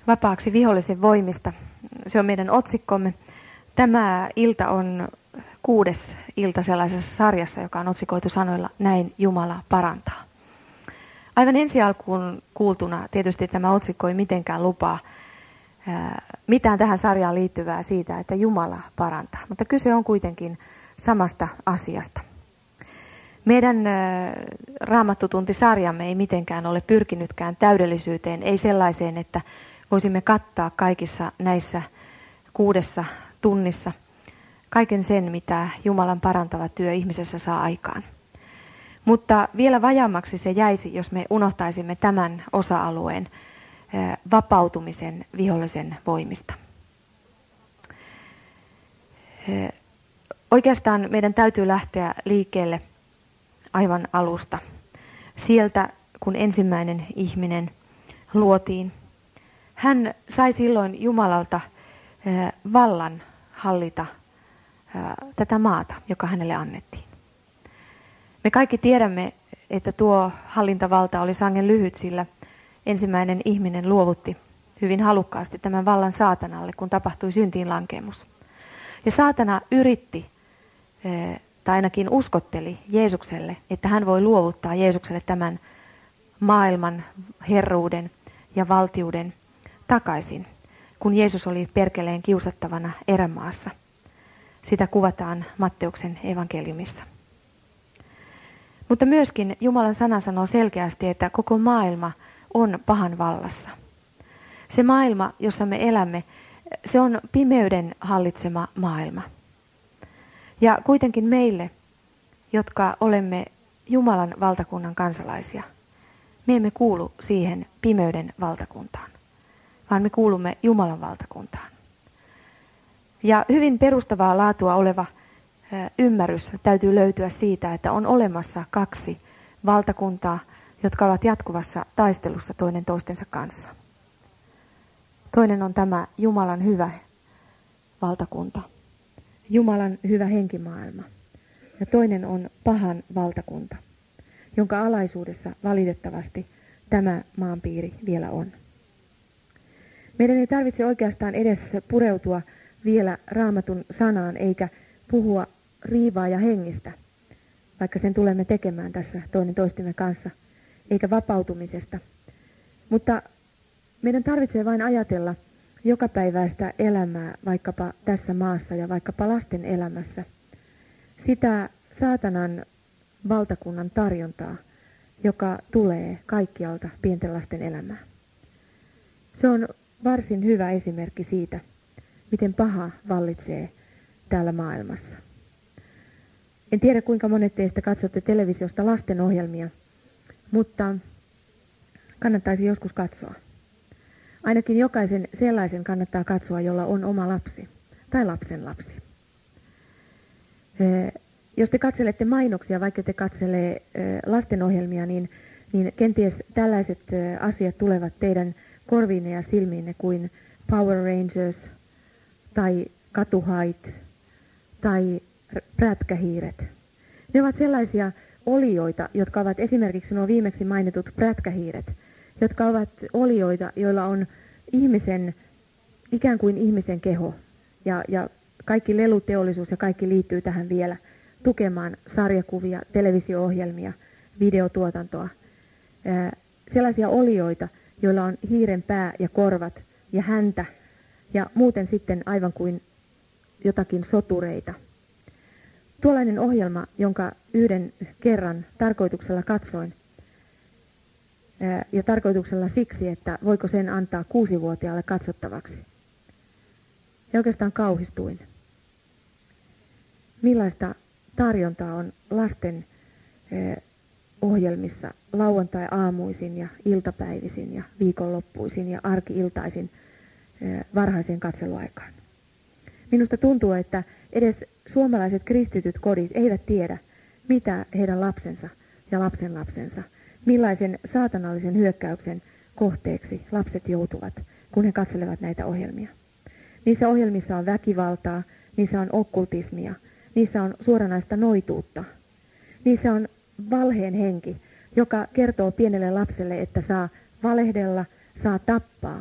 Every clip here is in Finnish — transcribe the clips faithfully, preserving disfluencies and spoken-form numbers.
Vapaaksi vihollisen voimista. Se on meidän otsikkomme. Tämä ilta on kuudes ilta sellaisessa sarjassa, joka on otsikoitu sanoilla Näin Jumala parantaa. Aivan ensi alkuun kuultuna tietysti tämä otsikko ei mitenkään lupaa ää, mitään tähän sarjaan liittyvää siitä, että Jumala parantaa. Mutta kyse on kuitenkin samasta asiasta. Meidän ää, Raamattutuntisarjamme ei mitenkään ole pyrkinytkään täydellisyyteen, ei sellaiseen, että voisimme kattaa kaikissa näissä kuudessa tunnissa kaiken sen, mitä Jumalan parantava työ ihmisessä saa aikaan. Mutta vielä vajaammaksi se jäisi, jos me unohtaisimme tämän osa-alueen vapautumisen vihollisen voimista. Oikeastaan meidän täytyy lähteä liikkeelle aivan alusta. Sieltä, kun ensimmäinen ihminen luotiin. Hän sai silloin Jumalalta vallan hallita tätä maata, joka hänelle annettiin. Me kaikki tiedämme, että tuo hallintavalta oli sangen lyhyt, sillä ensimmäinen ihminen luovutti hyvin halukkaasti tämän vallan saatanalle, kun tapahtui syntiin lankeemus. Ja saatana yritti, tai ainakin uskotteli Jeesukselle, että hän voi luovuttaa Jeesukselle tämän maailman herruuden ja valtiuden takaisin, kun Jeesus oli perkeleen kiusattavana erämaassa. Sitä kuvataan Matteuksen evankeliumissa. Mutta myöskin Jumalan sana sanoo selkeästi, että koko maailma on pahan vallassa. Se maailma, jossa me elämme, se on pimeyden hallitsema maailma. Ja kuitenkin meille, jotka olemme Jumalan valtakunnan kansalaisia, me emme kuulu siihen pimeyden valtakuntaan, vaan me kuulumme Jumalan valtakuntaan. Ja hyvin perustavaa laatua oleva ymmärrys täytyy löytyä siitä, että on olemassa kaksi valtakuntaa, jotka ovat jatkuvassa taistelussa toinen toistensa kanssa. Toinen on tämä Jumalan hyvä valtakunta, Jumalan hyvä henkimaailma. Ja toinen on pahan valtakunta, jonka alaisuudessa valitettavasti tämä maanpiiri vielä on. Meidän ei tarvitse oikeastaan edes pureutua vielä Raamatun sanaan eikä puhua riivaa ja hengistä, vaikka sen tulemme tekemään tässä toinen toistemme kanssa, eikä vapautumisesta. Mutta meidän tarvitsee vain ajatella jokapäiväistä elämää vaikkapa tässä maassa ja vaikkapa lasten elämässä. Sitä saatanan valtakunnan tarjontaa, joka tulee kaikkialta pienten lasten elämään. Se on varsin hyvä esimerkki siitä, miten paha vallitsee täällä maailmassa. En tiedä, kuinka monet teistä katsotte televisiosta lastenohjelmia, mutta kannattaisi joskus katsoa. Ainakin jokaisen sellaisen kannattaa katsoa, jolla on oma lapsi tai lapsen lapsi. Jos te katselette mainoksia, vaikka te katselee lastenohjelmia, niin, niin kenties tällaiset asiat tulevat teidän korviinne ja silmiinne kuin Power Rangers tai katuhait tai prätkähiiret. Ne ovat sellaisia olioita, jotka ovat esimerkiksi nuo viimeksi mainitut prätkähiiret, jotka ovat olioita, joilla on ihmisen, ikään kuin ihmisen keho. Ja, ja kaikki leluteollisuus ja kaikki liittyy tähän vielä tukemaan sarjakuvia, televisio-ohjelmia, videotuotantoa. Ää, sellaisia olioita, joilla on hiiren pää ja korvat ja häntä ja muuten sitten aivan kuin jotakin sotureita. Tuollainen ohjelma, jonka yhden kerran tarkoituksella katsoin, ää, ja tarkoituksella siksi, että voiko sen antaa kuusivuotiaalle katsottavaksi. Ja oikeastaan kauhistuin. Millaista tarjontaa on lasten ää, ohjelmissa lauantai-aamuisin ja iltapäivisin ja viikonloppuisin ja arki-iltaisin ää, varhaiseen katseluaikaan. Minusta tuntuu, että edes suomalaiset kristityt kodit eivät tiedä, mitä heidän lapsensa ja lapsenlapsensa, millaisen saatanallisen hyökkäyksen kohteeksi lapset joutuvat, kun he katselevat näitä ohjelmia. Niissä ohjelmissa on väkivaltaa, niissä on okkultismia, niissä on suoranaista noituutta. Niissä on valheen henki, joka kertoo pienelle lapselle, että saa valehdella, saa tappaa,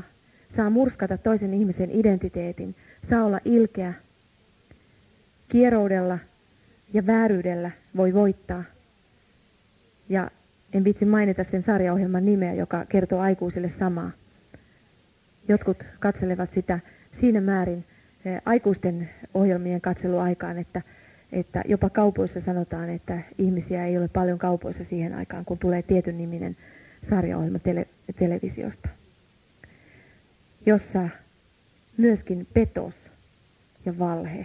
saa murskata toisen ihmisen identiteetin, saa olla ilkeä, kieroudella ja vääryydellä voi voittaa. Ja en vitsi mainita sen sarjaohjelman nimeä, joka kertoo aikuisille samaa. Jotkut katselevat sitä siinä määrin aikuisten ohjelmien katseluaikaan, että, että jopa kaupoissa sanotaan, että ihmisiä ei ole paljon kaupoissa siihen aikaan, kun tulee tietyn niminen sarjaohjelma tele, televisiosta, jossa myöskin petos ja valhe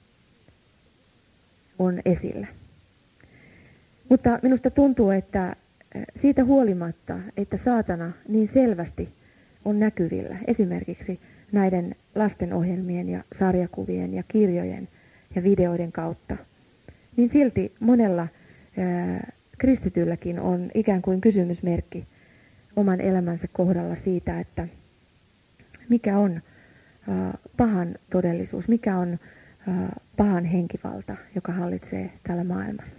on esillä. Mutta minusta tuntuu, että siitä huolimatta, että saatana niin selvästi on näkyvillä, esimerkiksi näiden lastenohjelmien ja sarjakuvien ja kirjojen ja videoiden kautta, niin silti monella ää, kristitylläkin on ikään kuin kysymysmerkki oman elämänsä kohdalla siitä, että mikä on ää, pahan todellisuus, mikä on ää, pahan henkivalta, joka hallitsee täällä maailmassa.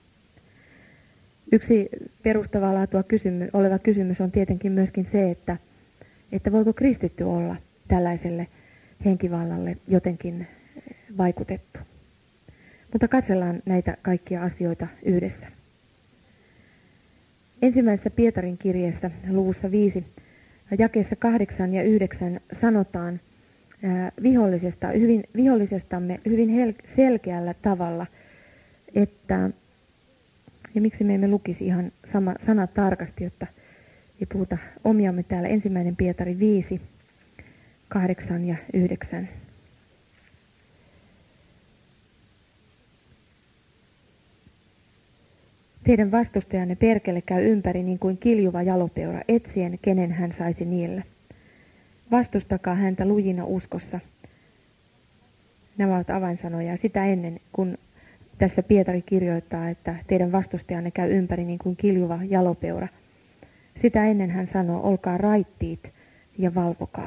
Yksi perustavaa laatua kysymy, oleva kysymys on tietenkin myöskin se, että, että voiko kristitty olla tällaiselle henkivallalle jotenkin vaikutettu. Mutta katsellaan näitä kaikkia asioita yhdessä. Ensimmäisessä Pietarin kirjeessä luvussa viisi, jakeessa kahdeksan ja yhdeksän sanotaan ää, vihollisesta, hyvin, vihollisestamme hyvin hel, selkeällä tavalla, että, ja miksi me emme lukisi ihan sama sanat tarkasti, jotta ei puhuta omiamme täällä. Ensimmäinen Pietari viisi, kahdeksan ja yhdeksän. Teidän vastustajanne perkele käy ympäri niin kuin kiljuva jalopeura, etsien kenen hän saisi niellä. Vastustakaa häntä lujina uskossa. Nämä ovat avainsanoja. Sitä ennen, kun tässä Pietari kirjoittaa, että teidän vastustajanne käy ympäri niin kuin kiljuva jalopeura. Sitä ennen hän sanoo, olkaa raittiit ja valvokaa.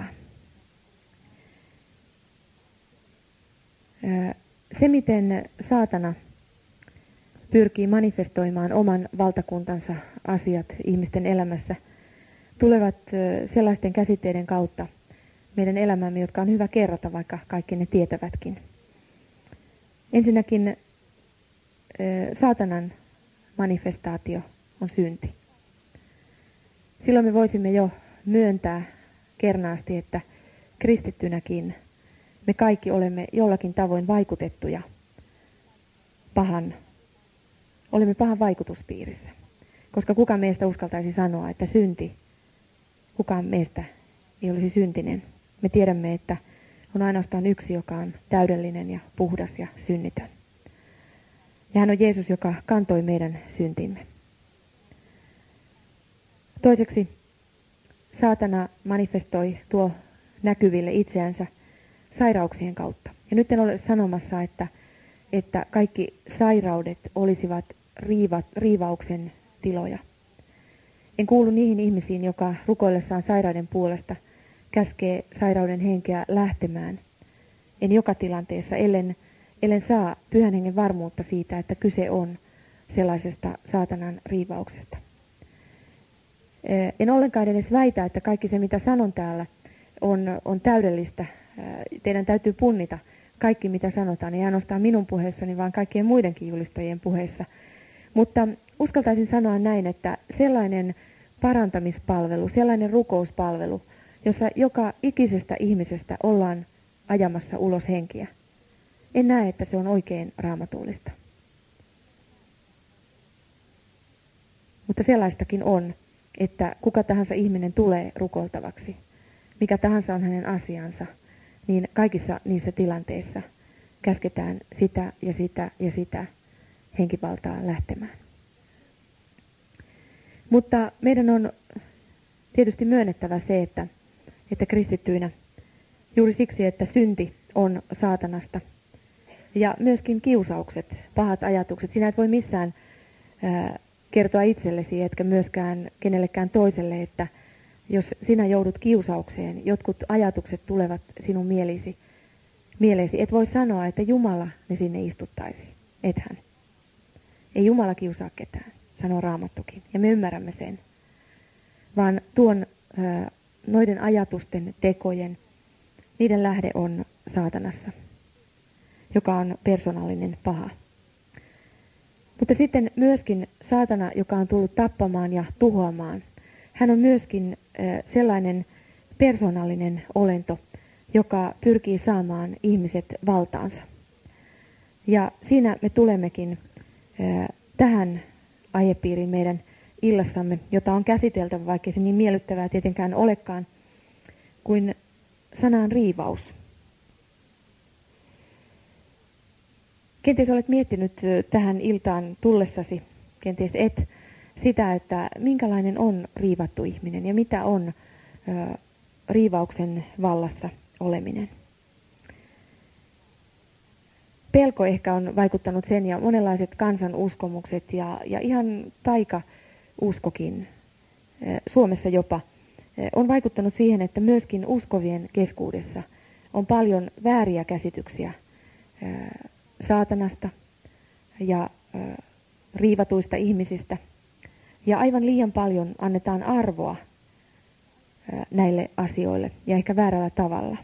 Se, miten saatana pyrkii manifestoimaan oman valtakuntansa asiat ihmisten elämässä, tulevat sellaisten käsitteiden kautta meidän elämämme, jotka on hyvä kerrata, vaikka kaikki ne tietävätkin. Ensinnäkin saatanan manifestaatio on synti. Silloin me voisimme jo myöntää kernaasti, että kristittynäkin me kaikki olemme jollakin tavoin vaikutettuja pahan, olemme pahan vaikutuspiirissä. Koska kuka meistä uskaltaisi sanoa, että synti, kukaan meistä ei olisi syntinen. Me tiedämme, että on ainoastaan yksi, joka on täydellinen ja puhdas ja synnitön. Ja hän on Jeesus, joka kantoi meidän syntimme. Toiseksi saatana manifestoi tuo näkyville itseänsä sairauksien kautta. Ja nyt en ole sanomassa, että, että kaikki sairaudet olisivat riiva, riivauksen tiloja. En kuulu niihin ihmisiin, joka rukoillessaan sairauden puolesta käskee sairauden henkeä lähtemään. En joka tilanteessa, ellen, ellen saa pyhän hengen varmuutta siitä, että kyse on sellaisesta saatanan riivauksesta. En ollenkaan edes väitä, että kaikki se, mitä sanon täällä, on, on täydellistä. Teidän täytyy punnita kaikki, mitä sanotaan, ei ainoastaan minun puheessani, vaan kaikkien muidenkin julistajien puheissa. Mutta uskaltaisin sanoa näin, että sellainen parantamispalvelu, sellainen rukouspalvelu, jossa joka ikisestä ihmisestä ollaan ajamassa ulos henkiä, en näe, että se on oikein raamatullista. Mutta sellaistakin on, että kuka tahansa ihminen tulee rukoiltavaksi, mikä tahansa on hänen asiansa, niin kaikissa niissä tilanteissa käsketään sitä ja sitä ja sitä henkivaltaa lähtemään. Mutta meidän on tietysti myönnettävä se, että, että kristittyinä juuri siksi, että synti on saatanasta ja myöskin kiusaukset, pahat ajatukset, sinä et voi missään ää, kertoa itsellesi, etkä myöskään kenellekään toiselle, että jos sinä joudut kiusaukseen, jotkut ajatukset tulevat sinun mielisi, mieleesi, et voi sanoa, että Jumala ne sinne istuttaisi, ethän. Ei Jumala kiusaa ketään, sanoo Raamattukin, ja me ymmärrämme sen. Vaan tuon ää, noiden ajatusten, tekojen, niiden lähde on saatanassa, joka on persoonallinen paha. Mutta sitten myöskin saatana, joka on tullut tappamaan ja tuhoamaan, hän on myöskin sellainen persoonallinen olento, joka pyrkii saamaan ihmiset valtaansa. Ja siinä me tulemmekin tähän aihepiiriin meidän illassamme, jota on käsiteltävä, vaikka se niin miellyttävää tietenkään olekaan, kuin sanaan riivaus. Kenties olet miettinyt tähän iltaan tullessasi, kenties et, sitä, että minkälainen on riivattu ihminen ja mitä on ö, riivauksen vallassa oleminen. Pelko ehkä on vaikuttanut sen ja monenlaiset kansanuskomukset ja, ja ihan taikauskokin, Suomessa jopa, on vaikuttanut siihen, että myöskin uskovien keskuudessa on paljon vääriä käsityksiä saatanasta ja riivatuista ihmisistä. Ja aivan liian paljon annetaan arvoa näille asioille ja ehkä väärällä tavalla.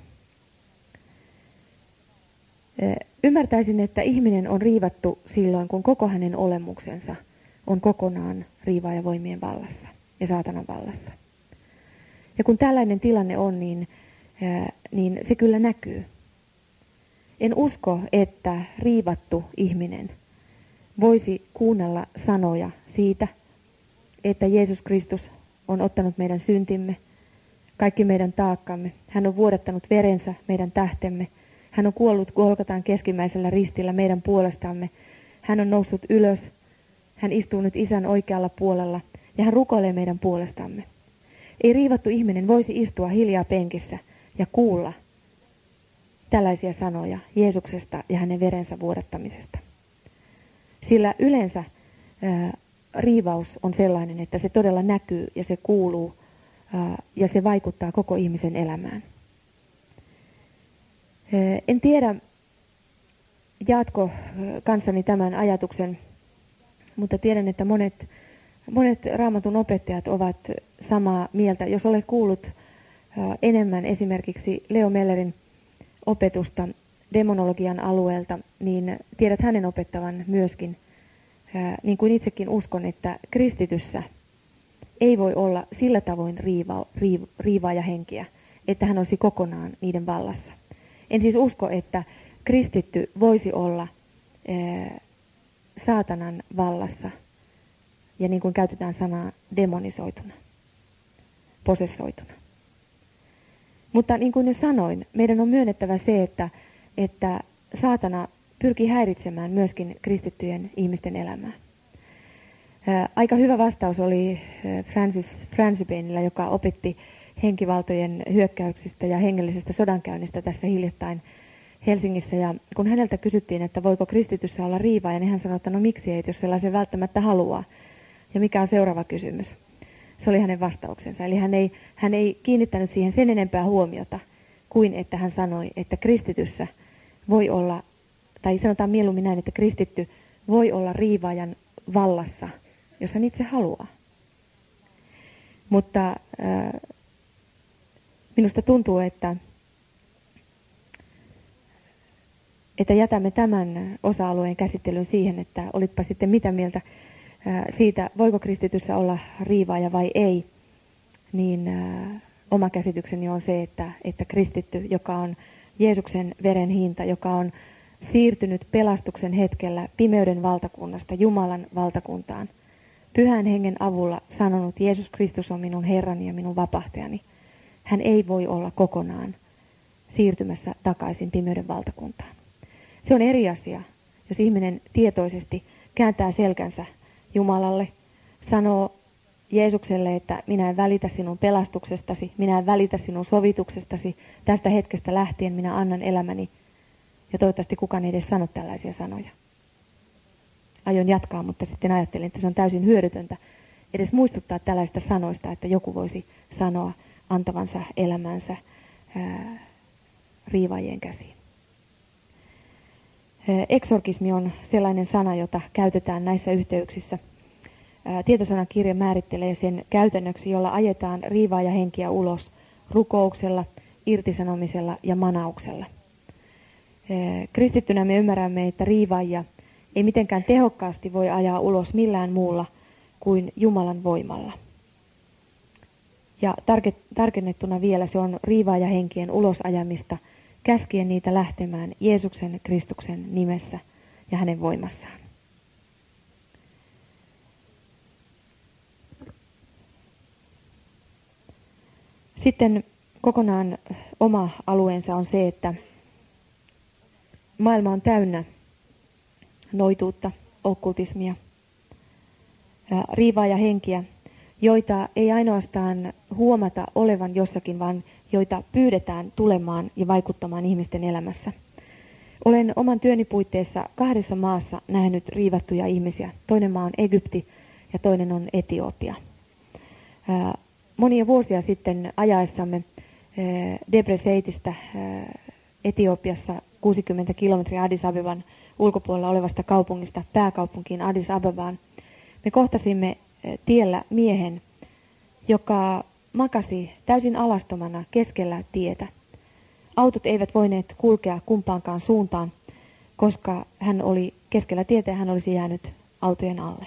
Ymmärtäisin, että ihminen on riivattu silloin, kun koko hänen olemuksensa on kokonaan riivaajavoimien vallassa ja saatanan vallassa. Ja kun tällainen tilanne on, niin, niin se kyllä näkyy. En usko, että riivattu ihminen voisi kuunnella sanoja siitä, että Jeesus Kristus on ottanut meidän syntimme, kaikki meidän taakkamme. Hän on vuodattanut verensä meidän tähtemme. Hän on kuollut Golgatan keskimmäisellä ristillä meidän puolestamme. Hän on noussut ylös. Hän istuu nyt Isän oikealla puolella ja hän rukoilee meidän puolestamme. Ei riivattu ihminen voisi istua hiljaa penkissä ja kuulla tällaisia sanoja Jeesuksesta ja hänen verensä vuodattamisesta. Sillä yleensä ää, riivaus on sellainen, että se todella näkyy ja se kuuluu ää, ja se vaikuttaa koko ihmisen elämään. Ää, en tiedä, jaatko kanssani tämän ajatuksen, mutta tiedän, että monet, monet Raamatun opettajat ovat samaa mieltä. Jos olet kuullut ää, enemmän esimerkiksi Leo Mellerin opetusta demonologian alueelta, niin tiedät hänen opettavan myöskin, ää, niin kuin itsekin uskon, että kristityssä ei voi olla sillä tavoin riiva, riiv, riivaaja henkiä, että hän olisi kokonaan niiden vallassa. En siis usko, että kristitty voisi olla ää, saatanan vallassa, ja niin kuin käytetään sanaa demonisoituna, posessoituna. Mutta niin kuin jo sanoin, meidän on myönnettävä se, että, että saatana pyrkii häiritsemään myöskin kristittyjen ihmisten elämää. Ää, aika hyvä vastaus oli Francis Fransipainilla, joka opetti henkivaltojen hyökkäyksistä ja hengellisestä sodankäynnistä tässä hiljattain Helsingissä. Ja kun häneltä kysyttiin, että voiko kristityssä olla riivaaja, niin hän sanoi, että no miksi ei, jos sellaisen välttämättä haluaa. Ja mikä on seuraava kysymys? Se oli hänen vastauksensa. Eli hän ei, hän ei kiinnittänyt siihen sen enempää huomiota kuin että hän sanoi, että kristityssä voi olla, tai sanotaan mieluummin näin, että kristitty voi olla riivaajan vallassa, jos hän itse haluaa. Mutta äh, minusta tuntuu, että, että jätämme tämän osa-alueen käsittelyn siihen, että olitpa sitten mitä mieltä siitä, voiko kristityssä olla riivaaja vai ei, niin äh, oma käsitykseni on se, että, että kristitty, joka on Jeesuksen veren hinta, joka on siirtynyt pelastuksen hetkellä pimeyden valtakunnasta Jumalan valtakuntaan, Pyhän Hengen avulla sanonut, Jeesus Kristus on minun Herrani ja minun vapahtajani, hän ei voi olla kokonaan siirtymässä takaisin pimeyden valtakuntaan. Se on eri asia, jos ihminen tietoisesti kääntää selkänsä Jumalalle, sanoo Jeesukselle, että minä en välitä sinun pelastuksestasi, minä en välitä sinun sovituksestasi, tästä hetkestä lähtien minä annan elämäni. Ja toivottavasti kukaan ei edes sano tällaisia sanoja. Aion jatkaa, mutta sitten ajattelin, että se on täysin hyödytöntä edes muistuttaa tällaista sanoista, että joku voisi sanoa antavansa elämänsä ää, riivaajien käsiin. Eksorkismi on sellainen sana, jota käytetään näissä yhteyksissä. Tietosanakirja määrittelee sen käytännöksi, jolla ajetaan riivaajahenkiä ulos rukouksella, irtisanomisella ja manauksella. Kristittynä me ymmärrämme, että riivaajia ei mitenkään tehokkaasti voi ajaa ulos millään muulla kuin Jumalan voimalla. Ja tarkennettuna vielä se on riivaajahenkien ulosajamista, käskien niitä lähtemään Jeesuksen Kristuksen nimessä ja hänen voimassaan. Sitten kokonaan oma alueensa on se, että maailma on täynnä noituutta, okkultismia, riivaajahenkiä, joita ei ainoastaan huomata olevan jossakin, vaan joita pyydetään tulemaan ja vaikuttamaan ihmisten elämässä. Olen oman työni puitteissa kahdessa maassa nähnyt riivattuja ihmisiä. Toinen maa on Egypti ja toinen on Etiopia. Monia vuosia sitten ajaessamme Debrezeitistä Etiopiassa kuusikymmentä kilometriä Addis Abeban ulkopuolella olevasta kaupungista pääkaupunkiin Addis Abebaan, me kohtasimme tiellä miehen, joka makasi täysin alastomana keskellä tietä. Autot eivät voineet kulkea kumpaankaan suuntaan, koska hän oli keskellä tietä ja hän olisi jäänyt autojen alle.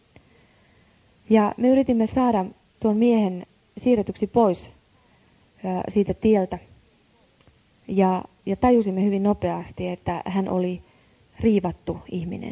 Ja me yritimme saada tuon miehen siirretyksi pois siitä tieltä. Ja, ja tajusimme hyvin nopeasti, että hän oli riivattu ihminen.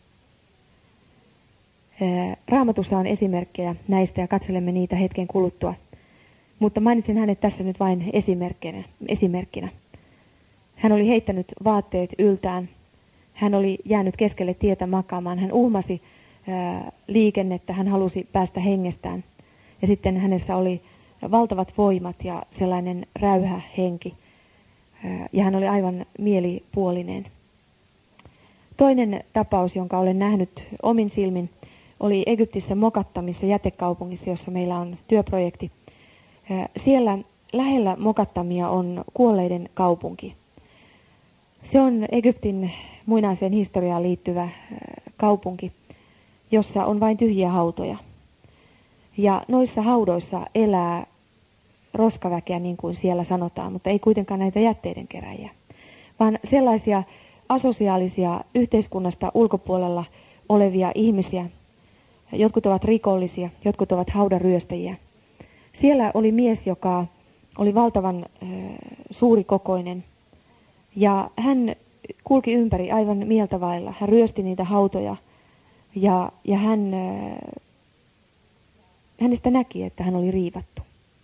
Raamatussa on esimerkkejä näistä ja katselemme niitä hetken kuluttua. Mutta mainitsin hänet tässä nyt vain esimerkkinä. esimerkkinä. Hän oli heittänyt vaatteet yltään. Hän oli jäänyt keskelle tietä makaamaan. Hän uhmasi ää, liikennettä. Hän halusi päästä hengestään. Ja sitten hänessä oli valtavat voimat ja sellainen räyhä henki. Ää, ja hän oli aivan mielipuolinen. Toinen tapaus, jonka olen nähnyt omin silmin, oli Egyptissä Mokattamissa jätekaupungissa, jossa meillä on työprojekti. Siellä lähellä Mokattamia on kuolleiden kaupunki. Se on Egyptin muinaiseen historiaan liittyvä kaupunki, jossa on vain tyhjiä hautoja. Ja noissa haudoissa elää roskaväkeä, niin kuin siellä sanotaan, mutta ei kuitenkaan näitä jätteiden keräjiä, vaan sellaisia asosiaalisia yhteiskunnasta ulkopuolella olevia ihmisiä. Jotkut ovat rikollisia, jotkut ovat haudaryöstäjiä. Siellä oli mies, joka oli valtavan äh, suurikokoinen ja hän kulki ympäri aivan mieltä vailla. Hän ryösti niitä hautoja ja, ja hän, äh, hänestä näki, että hän oli riivattu.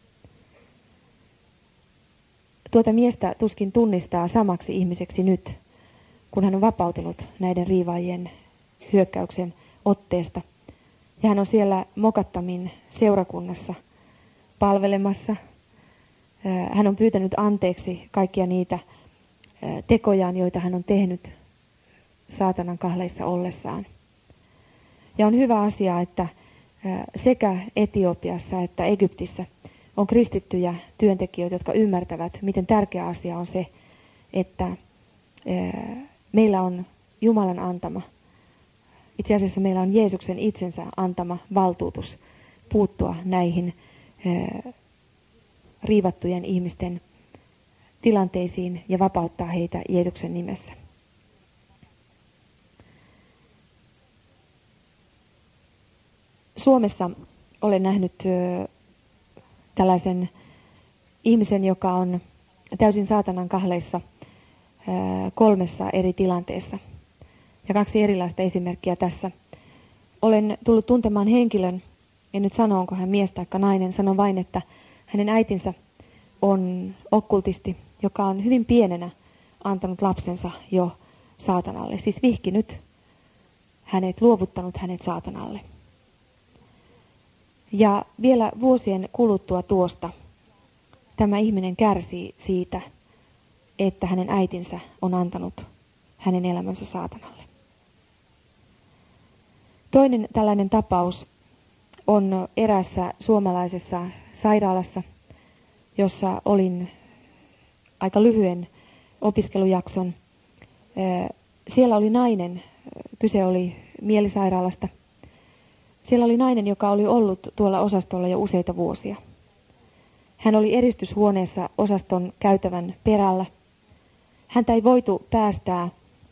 Tuota miestä tuskin tunnistaa samaksi ihmiseksi nyt, kun hän on vapautunut näiden riivaajien hyökkäyksen otteesta. Ja hän on siellä Mokattamin seurakunnassa palvelemassa. Hän on pyytänyt anteeksi kaikkia niitä tekojaan, joita hän on tehnyt saatanan kahleissa ollessaan. Ja on hyvä asia, että sekä Etiopiassa että Egyptissä on kristittyjä työntekijöitä, jotka ymmärtävät, miten tärkeä asia on se, että meillä on Jumalan antama. Itse asiassa meillä on Jeesuksen itsensä antama valtuutus puuttua näihin eh, riivattujen ihmisten tilanteisiin ja vapauttaa heitä Jeesuksen nimessä. Suomessa olen nähnyt eh, tällaisen ihmisen, joka on täysin saatanan kahleissa eh, kolmessa eri tilanteessa. Ja kaksi erilaista esimerkkiä tässä. Olen tullut tuntemaan henkilön, en nyt sano onko hän mies tai nainen, sanon vain, että hänen äitinsä on okkultisti, joka on hyvin pienenä antanut lapsensa jo saatanalle. Siis vihkinyt hänet, luovuttanut hänet saatanalle. Ja vielä vuosien kuluttua tuosta tämä ihminen kärsii siitä, että hänen äitinsä on antanut hänen elämänsä saatanalle. Toinen tällainen tapaus on eräässä suomalaisessa sairaalassa, jossa olin aika lyhyen opiskelujakson. Siellä oli nainen, kyse oli mielisairaalasta. Siellä oli nainen, joka oli ollut tuolla osastolla jo useita vuosia. Hän oli eristyshuoneessa osaston käytävän perällä. Häntä ei voitu päästää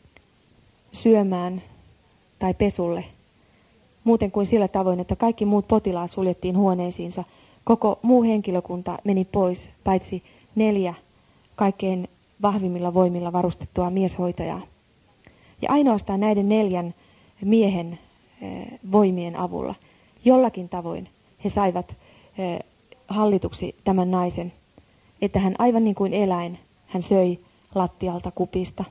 syömään tai pesulle muuten kuin sillä tavoin, että kaikki muut potilaat suljettiin huoneisiinsa. Koko muu henkilökunta meni pois, paitsi neljä kaikkein vahvimmilla voimilla varustettua mieshoitajaa. Ja ainoastaan näiden neljän miehen voimien avulla jollakin tavoin he saivat hallituksi tämän naisen, että hän aivan niin kuin eläin, hän söi lattialta kupista.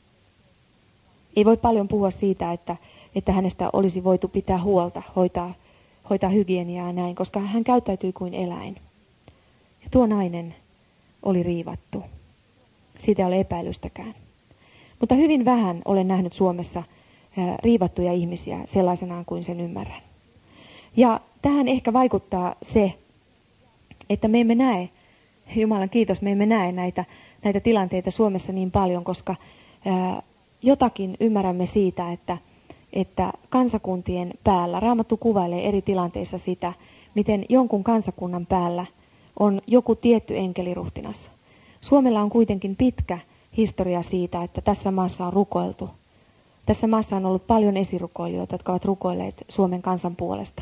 Ei voi paljon puhua siitä, että, että hänestä olisi voitu pitää huolta, hoitaa, hoitaa hygieniaa ja näin, koska hän käyttäytyi kuin eläin. Ja tuo nainen oli riivattu. Siitä ei ole epäilystäkään. Mutta hyvin vähän olen nähnyt Suomessa riivattuja ihmisiä sellaisenaan kuin sen ymmärrän. Ja tähän ehkä vaikuttaa se, että me emme näe, Jumalan kiitos, me emme näe näitä, näitä tilanteita Suomessa niin paljon, koska ää, jotakin ymmärrämme siitä, että, että kansakuntien päällä, Raamattu kuvailee eri tilanteissa sitä, miten jonkun kansakunnan päällä on joku tietty enkeliruhtinas. Suomella on kuitenkin pitkä historia siitä, että tässä maassa on rukoiltu. Tässä maassa on ollut paljon esirukoilijoita, jotka ovat rukoilleet Suomen kansan puolesta.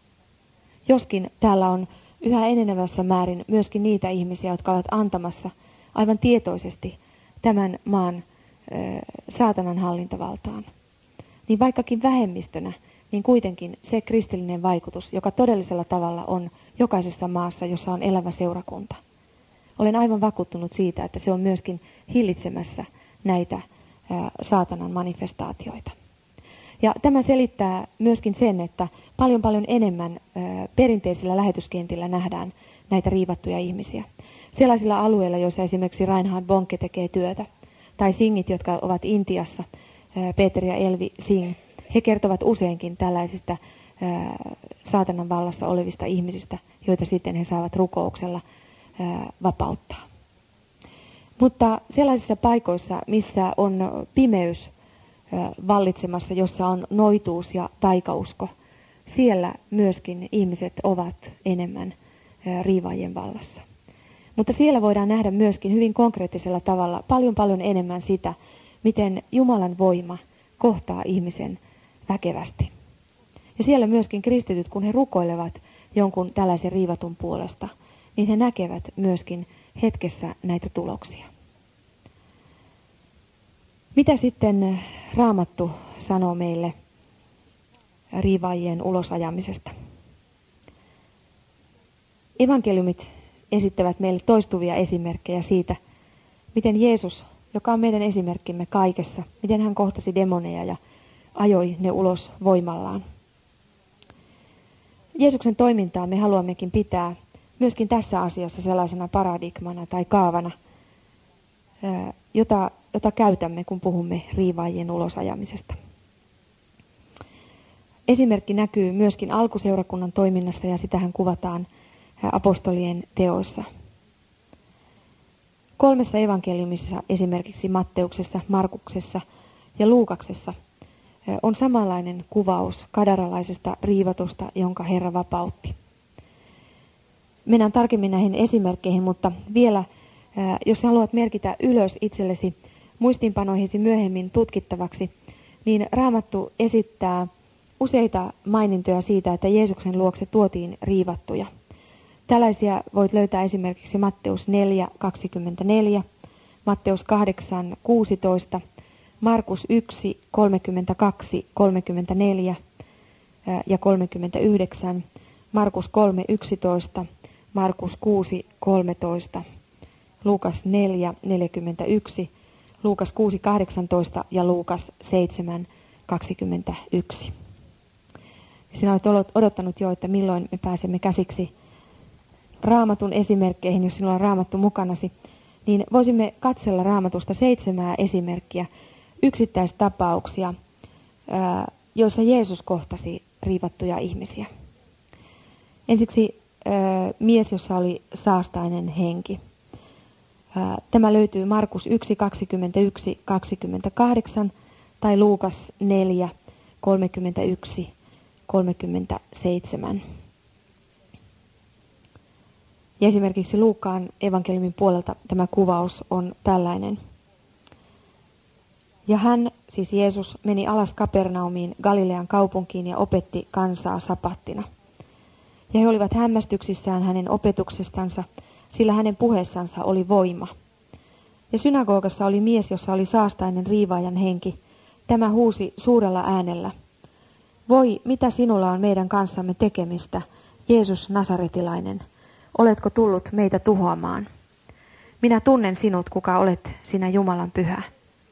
Joskin täällä on yhä enenevässä määrin myöskin niitä ihmisiä, jotka ovat antamassa aivan tietoisesti tämän maan ö, saatanan hallintavaltaan. Niin vaikkakin vähemmistönä, niin kuitenkin se kristillinen vaikutus, joka todellisella tavalla on jokaisessa maassa, jossa on elävä seurakunta. Olen aivan vakuuttunut siitä, että se on myöskin hillitsemässä näitä ö, saatanan manifestaatioita. Ja tämä selittää myöskin sen, että paljon paljon enemmän ö, perinteisillä lähetyskentillä nähdään näitä riivattuja ihmisiä. Sellaisilla alueilla, joissa esimerkiksi Reinhard Bonke tekee työtä, tai singit, jotka ovat Intiassa, ö, Peter ja Elvi Singh, he kertovat useinkin tällaisista ö, saatanan vallassa olevista ihmisistä, joita sitten he saavat rukouksella ö, vapauttaa. Mutta sellaisissa paikoissa, missä on pimeys vallitsemassa, jossa on noituus ja taikausko, siellä myöskin ihmiset ovat enemmän riivaajien vallassa. Mutta siellä voidaan nähdä myöskin hyvin konkreettisella tavalla paljon paljon enemmän sitä, miten Jumalan voima kohtaa ihmisen väkevästi. Ja siellä myöskin kristityt, kun he rukoilevat jonkun tällaisen riivatun puolesta, niin he näkevät myöskin hetkessä näitä tuloksia. Mitä sitten Raamattu sanoo meille riivaajien ulosajamisesta? Evankeliumit esittävät meille toistuvia esimerkkejä siitä, miten Jeesus, joka on meidän esimerkkimme kaikessa, miten hän kohtasi demoneja ja ajoi ne ulos voimallaan. Jeesuksen toimintaa me haluammekin pitää myöskin tässä asiassa sellaisena paradigmana tai kaavana, jota, jota käytämme, kun puhumme riivaajien ulosajamisesta. Esimerkki näkyy myöskin alkuseurakunnan toiminnassa ja sitähän kuvataan apostolien teoissa. Kolmessa evankeliumissa, esimerkiksi Matteuksessa, Markuksessa ja Luukaksessa, on samanlainen kuvaus kadaralaisesta riivatusta, jonka Herra vapautti. Mennään tarkemmin näihin esimerkkeihin, mutta vielä, jos haluat merkitä ylös itsellesi muistiinpanoihisi myöhemmin tutkittavaksi, niin Raamattu esittää useita mainintoja siitä, että Jeesuksen luokse tuotiin riivattuja. Tällaisia voit löytää esimerkiksi Matteus neljä kaksikymmentäneljä, Matteus kahdeksan kuusitoista, Markus yksi kolmekymmentäkaksi kolmekymmentäneljä ja kolmekymmentäyhdeksän, Markus kolme yksitoista, Markus kuusi kolmetoista, Luukas neljä neljäkymmentäyksi, Luukas kuusi kahdeksantoista ja Luukas seitsemän kaksikymmentäyksi. Sinä olet odottanut jo, että milloin me pääsemme käsiksi Raamatun esimerkkeihin, jos sinulla on Raamattu mukanasi, niin voisimme katsella Raamatusta seitsemää esimerkkiä, yksittäistapauksia, joissa Jeesus kohtasi riivattuja ihmisiä. Ensiksi mies, jossa oli saastainen henki. Tämä löytyy Markus yksi kaksikymmentäyksi kaksikymmentäkahdeksan tai Luukas neljä kolmekymmentäyksi kolmekymmentäseitsemän. Ja esimerkiksi Luukkaan evankeliumin puolelta tämä kuvaus on tällainen. Ja hän, siis Jeesus, meni alas Kapernaumiin, Galilean kaupunkiin ja opetti kansaa sapattina. Ja he olivat hämmästyksissään hänen opetuksestansa, sillä hänen puheessansa oli voima. Ja synagogassa oli mies, jossa oli saastainen riivaajan henki. Tämä huusi suurella äänellä. Voi, mitä sinulla on meidän kanssamme tekemistä, Jeesus Nasaretilainen? Oletko tullut meitä tuhoamaan? Minä tunnen sinut, kuka olet sinä Jumalan pyhä.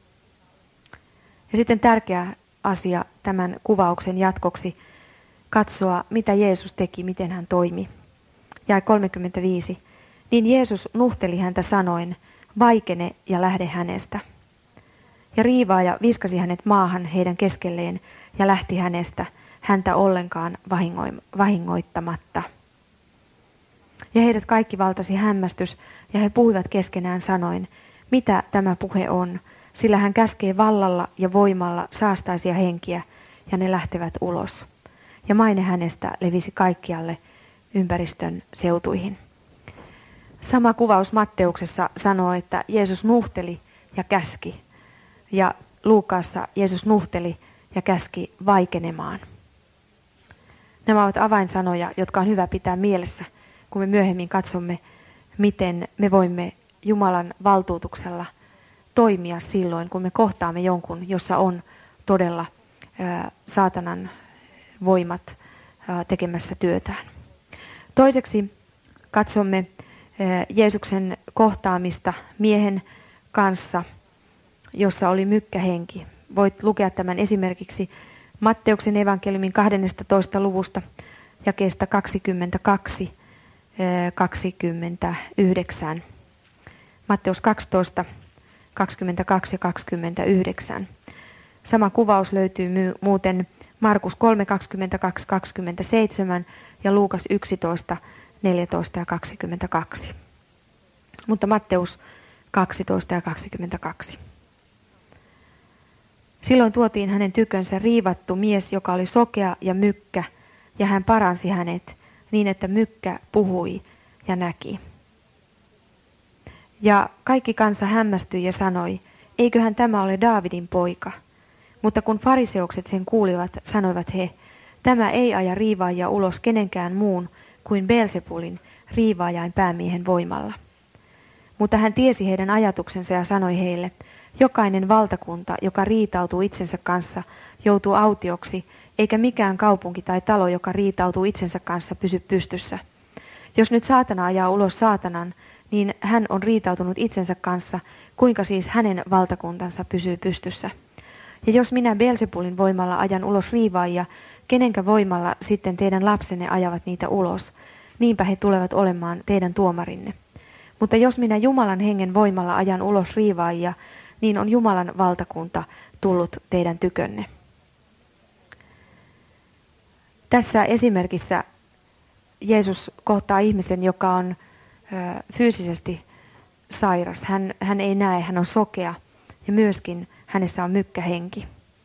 Ja sitten tärkeä asia tämän kuvauksen jatkoksi, katsoa mitä Jeesus teki, miten hän toimi. Jae kolmekymmentäviisi. Niin Jeesus nuhteli häntä sanoen, vaikene ja lähde hänestä. Ja riivaaja viskasi hänet maahan heidän keskelleen ja lähti hänestä, häntä ollenkaan vahingoittamatta. Ja heidät kaikki valtasi hämmästys, ja he puhuivat keskenään sanoen, mitä tämä puhe on, sillä hän käskee vallalla ja voimalla saastaisia henkiä, ja ne lähtevät ulos. Ja maine hänestä levisi kaikkialle ympäristön seutuihin. Sama kuvaus Matteuksessa sanoo, että Jeesus nuhteli ja käski, ja Luukaassa Jeesus nuhteli ja käski vaikenemaan. Nämä ovat avainsanoja, jotka on hyvä pitää mielessä, kun me myöhemmin katsomme, miten me voimme Jumalan valtuutuksella toimia silloin, kun me kohtaamme jonkun, jossa on todella ää, saatanan voimat ää, tekemässä työtään. Toiseksi katsomme ää, Jeesuksen kohtaamista miehen kanssa, jossa oli mykkähenki. Voit lukea tämän esimerkiksi Matteuksen evankeliumin kahdennestatoista luvusta jakeesta kaksikymmentäkaksi kaksikymmentäyhdeksän. Matteus kaksitoista, kaksikymmentäkaksi ja kaksikymmentäyhdeksän. Sama kuvaus löytyy my- muuten Markus kolme, kaksikymmentäkaksi, kaksikymmentäseitsemän ja Luukas yksitoista, neljätoista ja kaksikymmentäkaksi. Mutta Matteus kaksitoista ja kaksikymmentäkaksi. Silloin tuotiin hänen tykönsä riivattu mies, joka oli sokea ja mykkä, ja hän paransi hänet niin, että mykkä puhui ja näki. Ja kaikki kansa hämmästyi ja sanoi, eiköhän tämä ole Daavidin poika. Mutta kun fariseukset sen kuulivat, sanoivat he, tämä ei aja riivaajia ulos kenenkään muun kuin Beelzebulin riivaajain päämiehen voimalla. Mutta hän tiesi heidän ajatuksensa ja sanoi heille, jokainen valtakunta, joka riitautuu itsensä kanssa, joutuu autioksi, eikä mikään kaupunki tai talo, joka riitautuu itsensä kanssa, pysy pystyssä. Jos nyt saatana ajaa ulos saatanan, niin hän on riitautunut itsensä kanssa, kuinka siis hänen valtakuntansa pysyy pystyssä. Ja jos minä Beelzebulin voimalla ajan ulos riivaajia, kenenkä voimalla sitten teidän lapsenne ajavat niitä ulos, niinpä he tulevat olemaan teidän tuomarinne. Mutta jos minä Jumalan hengen voimalla ajan ulos riivaajia, niin on Jumalan valtakunta tullut teidän tykönne. Tässä esimerkissä Jeesus kohtaa ihmisen, joka on ö, fyysisesti sairas. Hän, hän ei näe, hän on sokea ja myöskin hänessä on mykkähenki.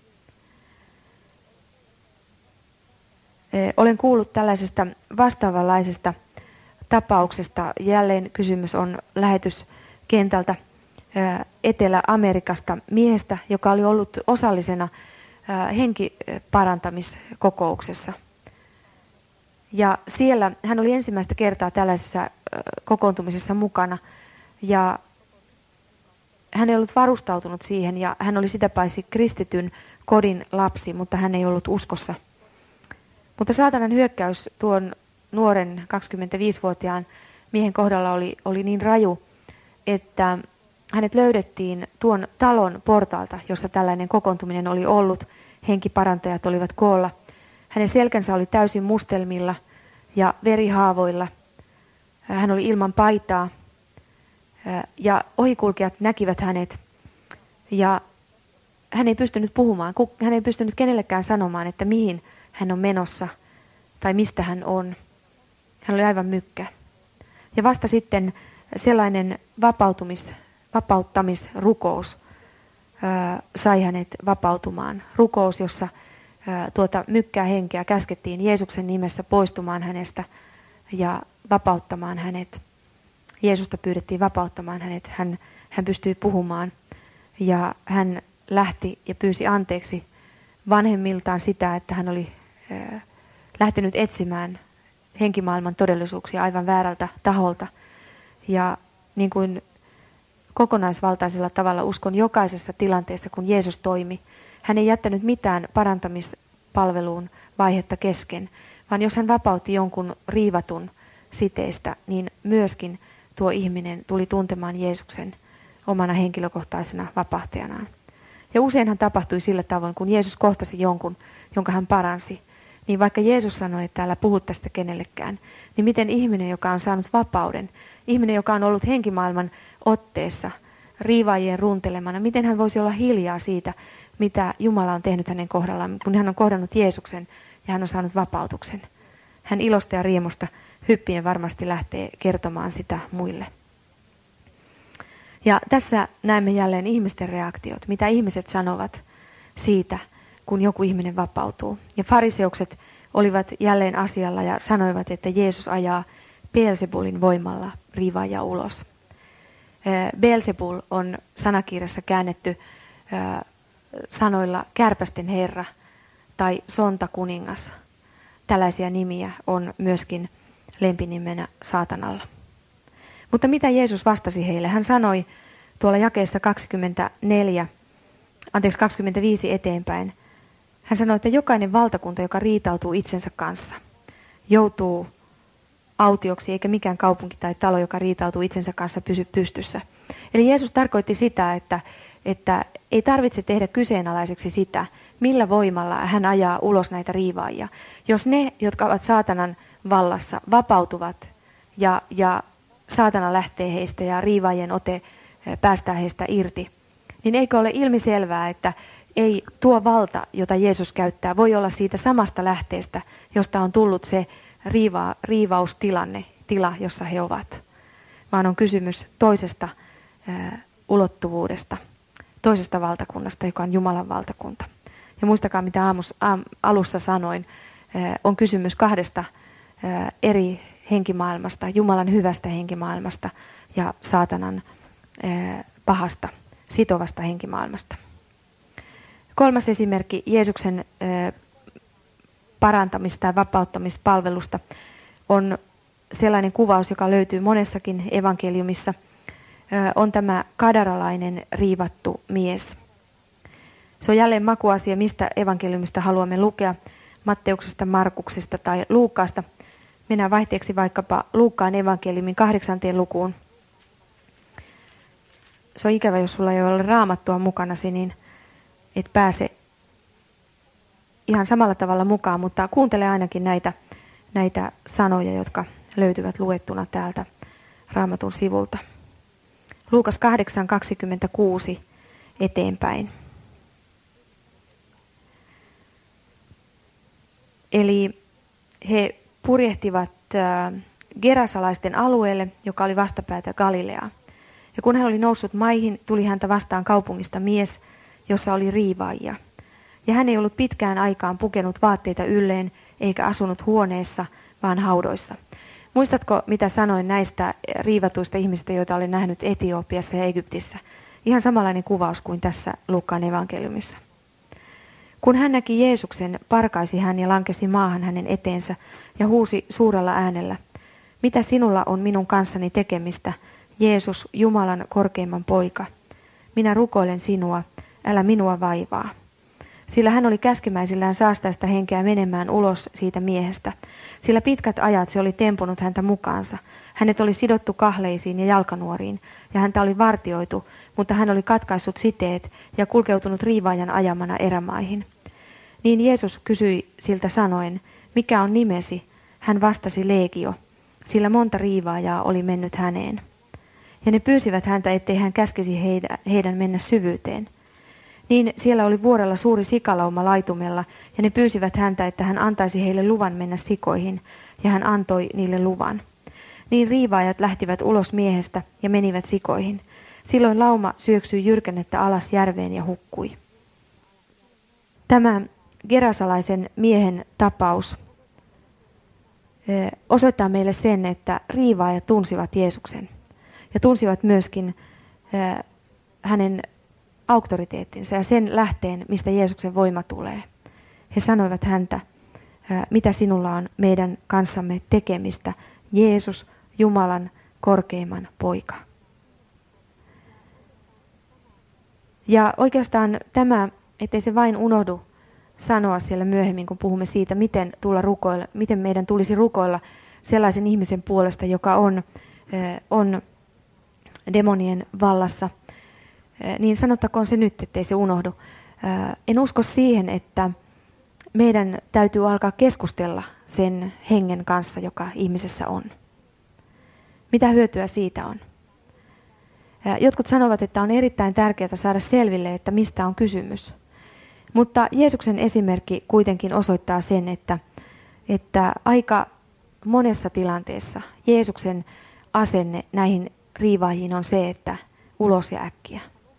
Ö, olen kuullut tällaisesta vastaavanlaisesta tapauksesta. Jälleen kysymys on lähetyskentältä ö, Etelä-Amerikasta miehestä, joka oli ollut osallisena ö, henkiparantamiskokouksessa. Ja siellä hän oli ensimmäistä kertaa tällaisessa kokoontumisessa mukana ja hän ei ollut varustautunut siihen ja hän oli sitä paitsi kristityn kodin lapsi, mutta hän ei ollut uskossa. Mutta saatanan hyökkäys tuon nuoren kaksikymmentäviisivuotiaan miehen kohdalla oli, oli niin raju, että hänet löydettiin tuon talon portalta, jossa tällainen kokoontuminen oli ollut. Henkiparantajat olivat koolla. Hänen selkänsä oli täysin mustelmilla ja verihaavoilla. Hän oli ilman paitaa ja ohikulkijat näkivät hänet ja hän ei pystynyt puhumaan. Hän ei pystynyt kenellekään sanomaan, että mihin hän on menossa tai mistä hän on. Hän oli aivan mykkä. Ja vasta sitten sellainen vapautumis, vapauttamisrukous ää, sai hänet vapautumaan. Rukous, jossa tuota mykkää henkeä käskettiin Jeesuksen nimessä poistumaan hänestä ja vapauttamaan hänet Jeesusta pyydettiin vapauttamaan hänet. Hän, hän pystyi puhumaan ja hän lähti ja pyysi anteeksi vanhemmiltaan sitä, että hän oli ää, lähtenyt etsimään henkimaailman todellisuuksia aivan väärältä taholta. Ja niin kuin kokonaisvaltaisella tavalla uskon jokaisessa tilanteessa, kun Jeesus toimi, hän ei jättänyt mitään parantamispalveluun vaihetta kesken, vaan jos hän vapautti jonkun riivatun siteistä, niin myöskin tuo ihminen tuli tuntemaan Jeesuksen omana henkilökohtaisena vapahtajanaan. Ja useinhan tapahtui sillä tavoin, kun Jeesus kohtasi jonkun, jonka hän paransi, niin vaikka Jeesus sanoi, että älä puhu tästä kenellekään, niin miten ihminen, joka on saanut vapauden, ihminen, joka on ollut henkimaailman otteessa, riivaajien runtelemana, miten hän voisi olla hiljaa siitä, mitä Jumala on tehnyt hänen kohdallaan, kun hän on kohdannut Jeesuksen ja hän on saanut vapautuksen. Hän ilosta ja riemusta hyppien varmasti lähtee kertomaan sitä muille. Ja tässä näemme jälleen ihmisten reaktiot, mitä ihmiset sanovat siitä, kun joku ihminen vapautuu. Ja fariseukset olivat jälleen asialla ja sanoivat, että Jeesus ajaa Beelzebulin voimalla riivaajia ulos. Beelzebul on sanakirjassa käännetty sanoilla kärpästen herra tai sontakuningas. Tällaisia nimiä on myöskin lempinimenä saatanalla. Mutta mitä Jeesus vastasi heille? Hän sanoi tuolla jakeessa kaksikymmentäneljä, anteeksi kaksikymmentäviisi eteenpäin. Hän sanoi, että jokainen valtakunta, joka riitautuu itsensä kanssa, joutuu autioksi, eikä mikään kaupunki tai talo, joka riitautuu itsensä kanssa, pysy pystyssä. Eli Jeesus tarkoitti sitä, että, että ei tarvitse tehdä kyseenalaiseksi sitä, millä voimalla hän ajaa ulos näitä riivaajia. Jos ne, jotka ovat saatanan vallassa, vapautuvat ja, ja saatana lähtee heistä ja riivaajien ote päästää heistä irti, niin eikö ole ilmiselvää, että ei tuo valta, jota Jeesus käyttää, voi olla siitä samasta lähteestä, josta on tullut se riiva, riivaustilanne, tila, jossa he ovat. Vaan on kysymys toisesta ää, ulottuvuudesta, toisesta valtakunnasta, joka on Jumalan valtakunta. Ja muistakaa, mitä aamus, aam, alussa sanoin, ää, on kysymys kahdesta ää, eri henkimaailmasta, Jumalan hyvästä henkimaailmasta ja saatanan ää, pahasta, sitovasta henkimaailmasta. Kolmas esimerkki Jeesuksen ää, parantamista tai vapauttamispalvelusta on sellainen kuvaus, joka löytyy monessakin evankeliumissa, on tämä kadaralainen riivattu mies. Se on jälleen makuasia, mistä evankeliumista haluamme lukea, Matteuksesta, Markuksesta tai Luukaasta. Mennään vaihteeksi vaikkapa Luukkaan evankeliumin kahdeksanteen lukuun. Se on ikävä, jos sulla ei ole raamattua mukanasi, niin et pääse ihan samalla tavalla mukaan, mutta kuuntele ainakin näitä, näitä sanoja, jotka löytyvät luettuna täältä Raamatun sivulta. Luukas kahdeksan kaksikymmentäkuusi eteenpäin. Eli he purjehtivat gerasalaisten alueelle, joka oli vastapäätä Galileaa. Ja kun hän oli noussut maihin, tuli häntä vastaan kaupungista mies, jossa oli riivaajia. Ja hän ei ollut pitkään aikaan pukenut vaatteita ylleen, eikä asunut huoneessa, vaan haudoissa. Muistatko, mitä sanoin näistä riivatuista ihmisistä, joita olen nähnyt Etiopiassa ja Egyptissä? Ihan samanlainen kuvaus kuin tässä Luukkaan evankeliumissa. Kun hän näki Jeesuksen, parkaisi hän ja lankesi maahan hänen eteensä ja huusi suurella äänellä, mitä sinulla on minun kanssani tekemistä, Jeesus, Jumalan korkeimman poika? Minä rukoilen sinua, älä minua vaivaa. Sillä hän oli käskemäisillään saastaista henkeä menemään ulos siitä miehestä. Sillä pitkät ajat se oli temponut häntä mukaansa. Hänet oli sidottu kahleisiin ja jalkanuoriin, ja häntä oli vartioitu, mutta hän oli katkaissut siteet ja kulkeutunut riivaajan ajamana erämaihin. Niin Jeesus kysyi siltä sanoen, mikä on nimesi? Hän vastasi Legio, sillä monta riivaajaa oli mennyt häneen. Ja ne pyysivät häntä, ettei hän käskisi heidän mennä syvyyteen. Niin siellä oli vuorella suuri sikalauma laitumella, ja ne pyysivät häntä, että hän antaisi heille luvan mennä sikoihin, ja hän antoi niille luvan. Niin riivaajat lähtivät ulos miehestä ja menivät sikoihin. Silloin lauma syöksyi jyrkännettä alas järveen ja hukkui. Tämä gerasalaisen miehen tapaus osoittaa meille sen, että riivaajat tunsivat Jeesuksen. ja tunsivat myöskin hänen auktoriteettinsa ja sen lähteen, mistä Jeesuksen voima tulee. He sanoivat häntä, mitä sinulla on meidän kanssamme tekemistä, Jeesus, Jumalan korkeimman poika. Ja oikeastaan tämä, ettei se vain unohdu sanoa siellä myöhemmin, kun puhumme siitä, miten, tulla rukoilla, miten meidän tulisi rukoilla sellaisen ihmisen puolesta, joka on, on demonien vallassa, niin sanottakoon se nyt, ettei se unohdu. En usko siihen, että meidän täytyy alkaa keskustella sen hengen kanssa, joka ihmisessä on. Mitä hyötyä siitä on? Jotkut sanovat, että on erittäin tärkeää saada selville, että mistä on kysymys. Mutta Jeesuksen esimerkki kuitenkin osoittaa sen, että, että aika monessa tilanteessa Jeesuksen asenne näihin riivaajiin on se, että ulos ja äkkiä.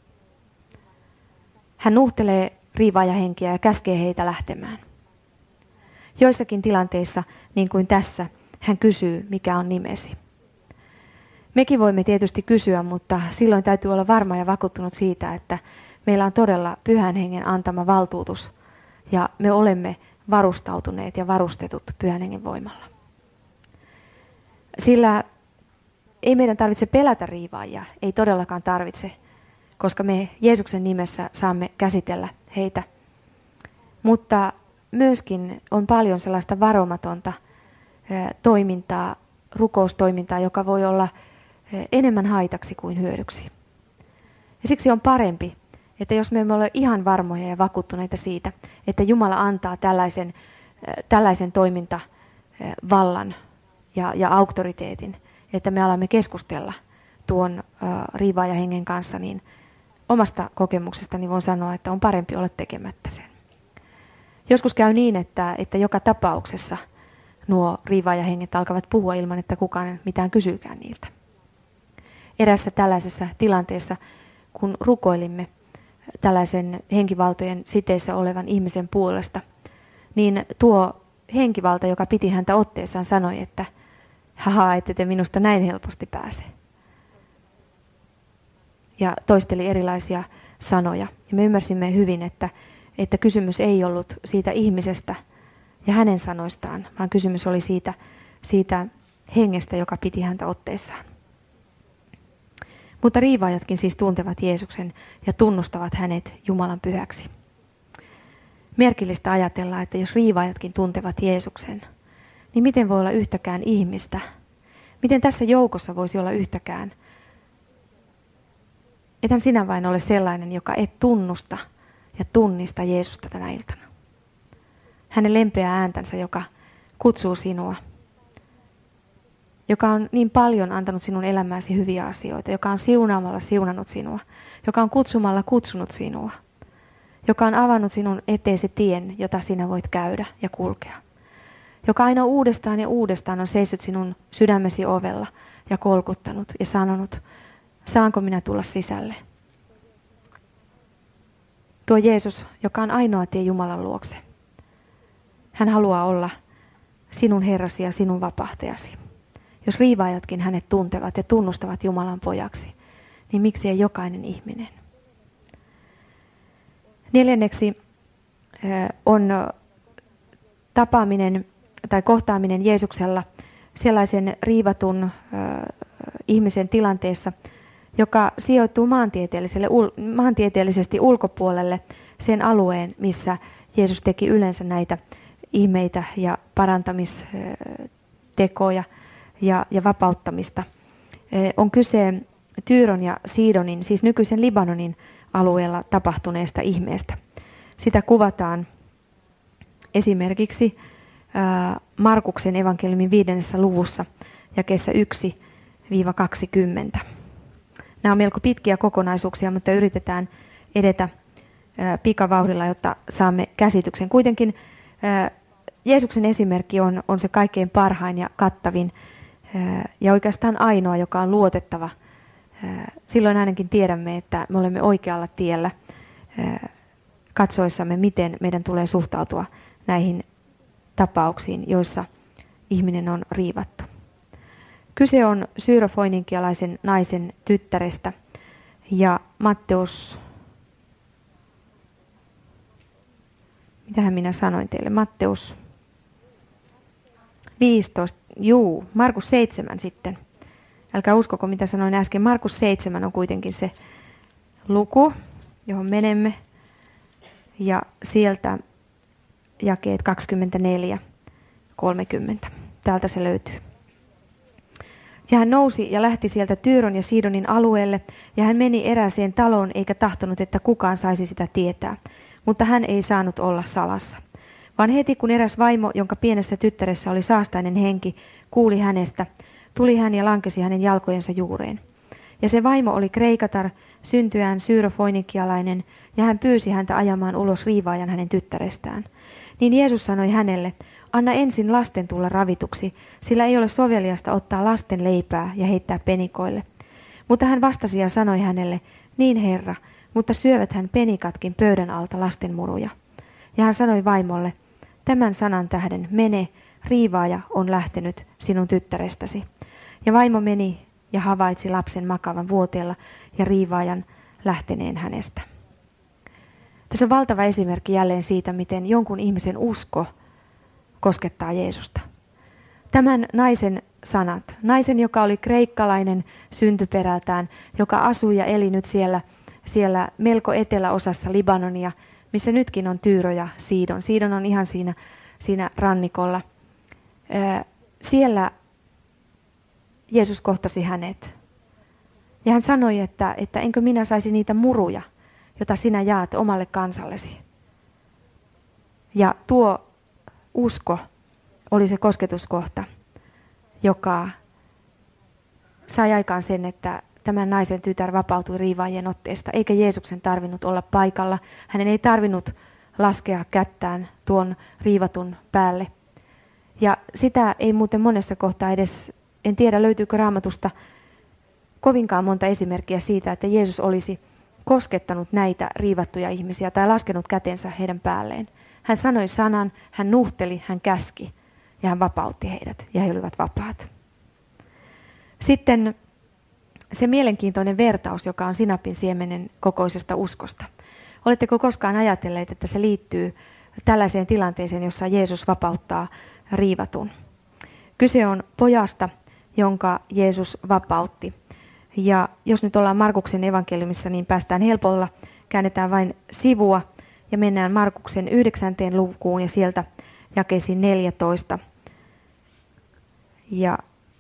Hän nuhtelee riivaajahenkiä ja käskee heitä lähtemään. Joissakin tilanteissa, niin kuin tässä, hän kysyy, mikä on nimesi. Mekin voimme tietysti kysyä, mutta silloin täytyy olla varma ja vakuuttunut siitä, että meillä on todella Pyhän Hengen antama valtuutus ja me olemme varustautuneet ja varustetut Pyhän Hengen voimalla. Sillä ei meidän tarvitse pelätä riivaajia, ei todellakaan tarvitse, koska me Jeesuksen nimessä saamme käsitellä heitä. Mutta myöskin on paljon sellaista varomatonta toimintaa, rukoustoimintaa, joka voi olla enemmän haitaksi kuin hyödyksi. Ja siksi on parempi, että jos me emme ole ihan varmoja ja vakuuttuneita siitä, että Jumala antaa tällaisen, tällaisen toimintavallan ja, ja auktoriteetin, että me alamme keskustella tuon riivaajahengen kanssa, niin omasta kokemuksestani voin sanoa, että on parempi olla tekemättä sen. Joskus käy niin, että, että joka tapauksessa nuo riivaajahenget alkavat puhua ilman, että kukaan mitään kysyykään niiltä. Erässä tällaisessa tilanteessa, kun rukoilimme tällaisen henkivaltojen siteissä olevan ihmisen puolesta, niin tuo henkivalta, joka piti häntä otteessaan, sanoi, että haha, ette te minusta näin helposti pääse. Ja toisteli erilaisia sanoja. Ja me ymmärsimme hyvin, että, että kysymys ei ollut siitä ihmisestä ja hänen sanoistaan, vaan kysymys oli siitä, siitä hengestä, joka piti häntä otteessaan. Mutta riivaajatkin siis tuntevat Jeesuksen ja tunnustavat hänet Jumalan pyhäksi. Merkillistä ajatella, että jos riivaajatkin tuntevat Jeesuksen, niin miten voi olla yhtäkään ihmistä? Miten tässä joukossa voisi olla yhtäkään? Ethän sinä vain ole sellainen, joka et tunnusta ja tunnista Jeesusta tänä iltana. Hänen lempeää ääntänsä, joka kutsuu sinua, joka on niin paljon antanut sinun elämääsi hyviä asioita, joka on siunaamalla siunannut sinua, joka on kutsumalla kutsunut sinua, joka on avannut sinun eteesi tien, jota sinä voit käydä ja kulkea, joka aina uudestaan ja uudestaan on seissyt sinun sydämesi ovella ja kolkuttanut ja sanonut, saanko minä tulla sisälle? Tuo Jeesus, joka on ainoa tie Jumalan luokse. Hän haluaa olla sinun Herrasi ja sinun vapahtajasi. Jos riivaajatkin hänet tuntevat ja tunnustavat Jumalan pojaksi, niin miksi ei jokainen ihminen? Neljänneksi on tapaaminen tai kohtaaminen Jeesuksella sellaisen riivatun ihmisen tilanteessa, joka sijoittuu maantieteelliselle, maantieteellisesti ulkopuolelle sen alueen, missä Jeesus teki yleensä näitä ihmeitä ja parantamistekoja ja, ja vapauttamista. On kyse Tyyron ja Siidonin, siis nykyisen Libanonin alueella tapahtuneesta ihmeestä. Sitä kuvataan esimerkiksi Markuksen evankeliumin viidennessä luvussa jakeessa yksi kaksikymmentä. Nämä on melko pitkiä kokonaisuuksia, mutta yritetään edetä pikavauhdilla, jotta saamme käsityksen. Kuitenkin Jeesuksen esimerkki on, on se kaikkein parhain ja kattavin ja oikeastaan ainoa, joka on luotettava. Silloin ainakin tiedämme, että me olemme oikealla tiellä katsoessamme, miten meidän tulee suhtautua näihin tapauksiin, joissa ihminen on riivattu. Kyse on syyrofoininkialaisen naisen tyttärestä ja Matteus, mitähän minä sanoin teille, Matteus viisitoista, juu, Markus seitsemän sitten. Älkää uskoko mitä sanoin äsken, Markus seitsemän on kuitenkin se luku, johon menemme ja sieltä jakeet kaksikymmentäneljä kolmekymmentä. Täältä se löytyy. Ja hän nousi ja lähti sieltä Tyyron ja Siidonin alueelle, ja hän meni erääseen taloon, eikä tahtonut, että kukaan saisi sitä tietää. Mutta hän ei saanut olla salassa. Vaan heti kun eräs vaimo, jonka pienessä tyttäressä oli saastainen henki, kuuli hänestä, tuli hän ja lankesi hänen jalkojensa juureen. Ja se vaimo oli kreikatar, syntyään syyrofoinikialainen, ja hän pyysi häntä ajamaan ulos riivaajan hänen tyttärestään. Niin Jeesus sanoi hänelle, anna ensin lasten tulla ravituksi, sillä ei ole soveliasta ottaa lasten leipää ja heittää penikoille. Mutta hän vastasi ja sanoi hänelle, niin herra, mutta syövät hän penikatkin pöydän alta lasten muruja. Ja hän sanoi vaimolle, tämän sanan tähden mene, riivaaja on lähtenyt sinun tyttärestäsi. Ja vaimo meni ja havaitsi lapsen makavan vuoteella ja riivaajan lähteneen hänestä. Tässä on valtava esimerkki jälleen siitä, miten jonkun ihmisen usko koskettaa Jeesusta. Tämän naisen sanat, naisen, joka oli kreikkalainen syntyperältään, joka asui ja eli nyt siellä, siellä melko eteläosassa Libanonia, missä nytkin on Tyyro ja Siidon. Siidon on ihan siinä, siinä rannikolla. Ää, siellä Jeesus kohtasi hänet. Ja hän sanoi, että, että enkö minä saisi niitä muruja, jota sinä jaat omalle kansallesi. Ja tuo usko oli se kosketuskohta, joka sai aikaan sen, että tämän naisen tytär vapautui riivaajien otteesta, eikä Jeesuksen tarvinnut olla paikalla. Hänen ei tarvinnut laskea kättään tuon riivatun päälle. Ja sitä ei muuten monessa kohtaa edes, en tiedä löytyykö Raamatusta kovinkaan monta esimerkkiä siitä, että Jeesus olisi koskettanut näitä riivattuja ihmisiä tai laskenut kätensä heidän päälleen. Hän sanoi sanan, hän nuhteli, hän käski ja hän vapautti heidät ja he olivat vapaat. Sitten se mielenkiintoinen vertaus, joka on sinapin siemenen kokoisesta uskosta. Oletteko koskaan ajatelleet, että se liittyy tällaiseen tilanteeseen, jossa Jeesus vapauttaa riivatun? Kyse on pojasta, jonka Jeesus vapautti. Ja jos nyt ollaan Markuksen evankeliumissa, niin päästään helpolla, käännetään vain sivua ja mennään Markuksen yhdeksänteen lukuun ja sieltä jakeisiin neljätoista. Ja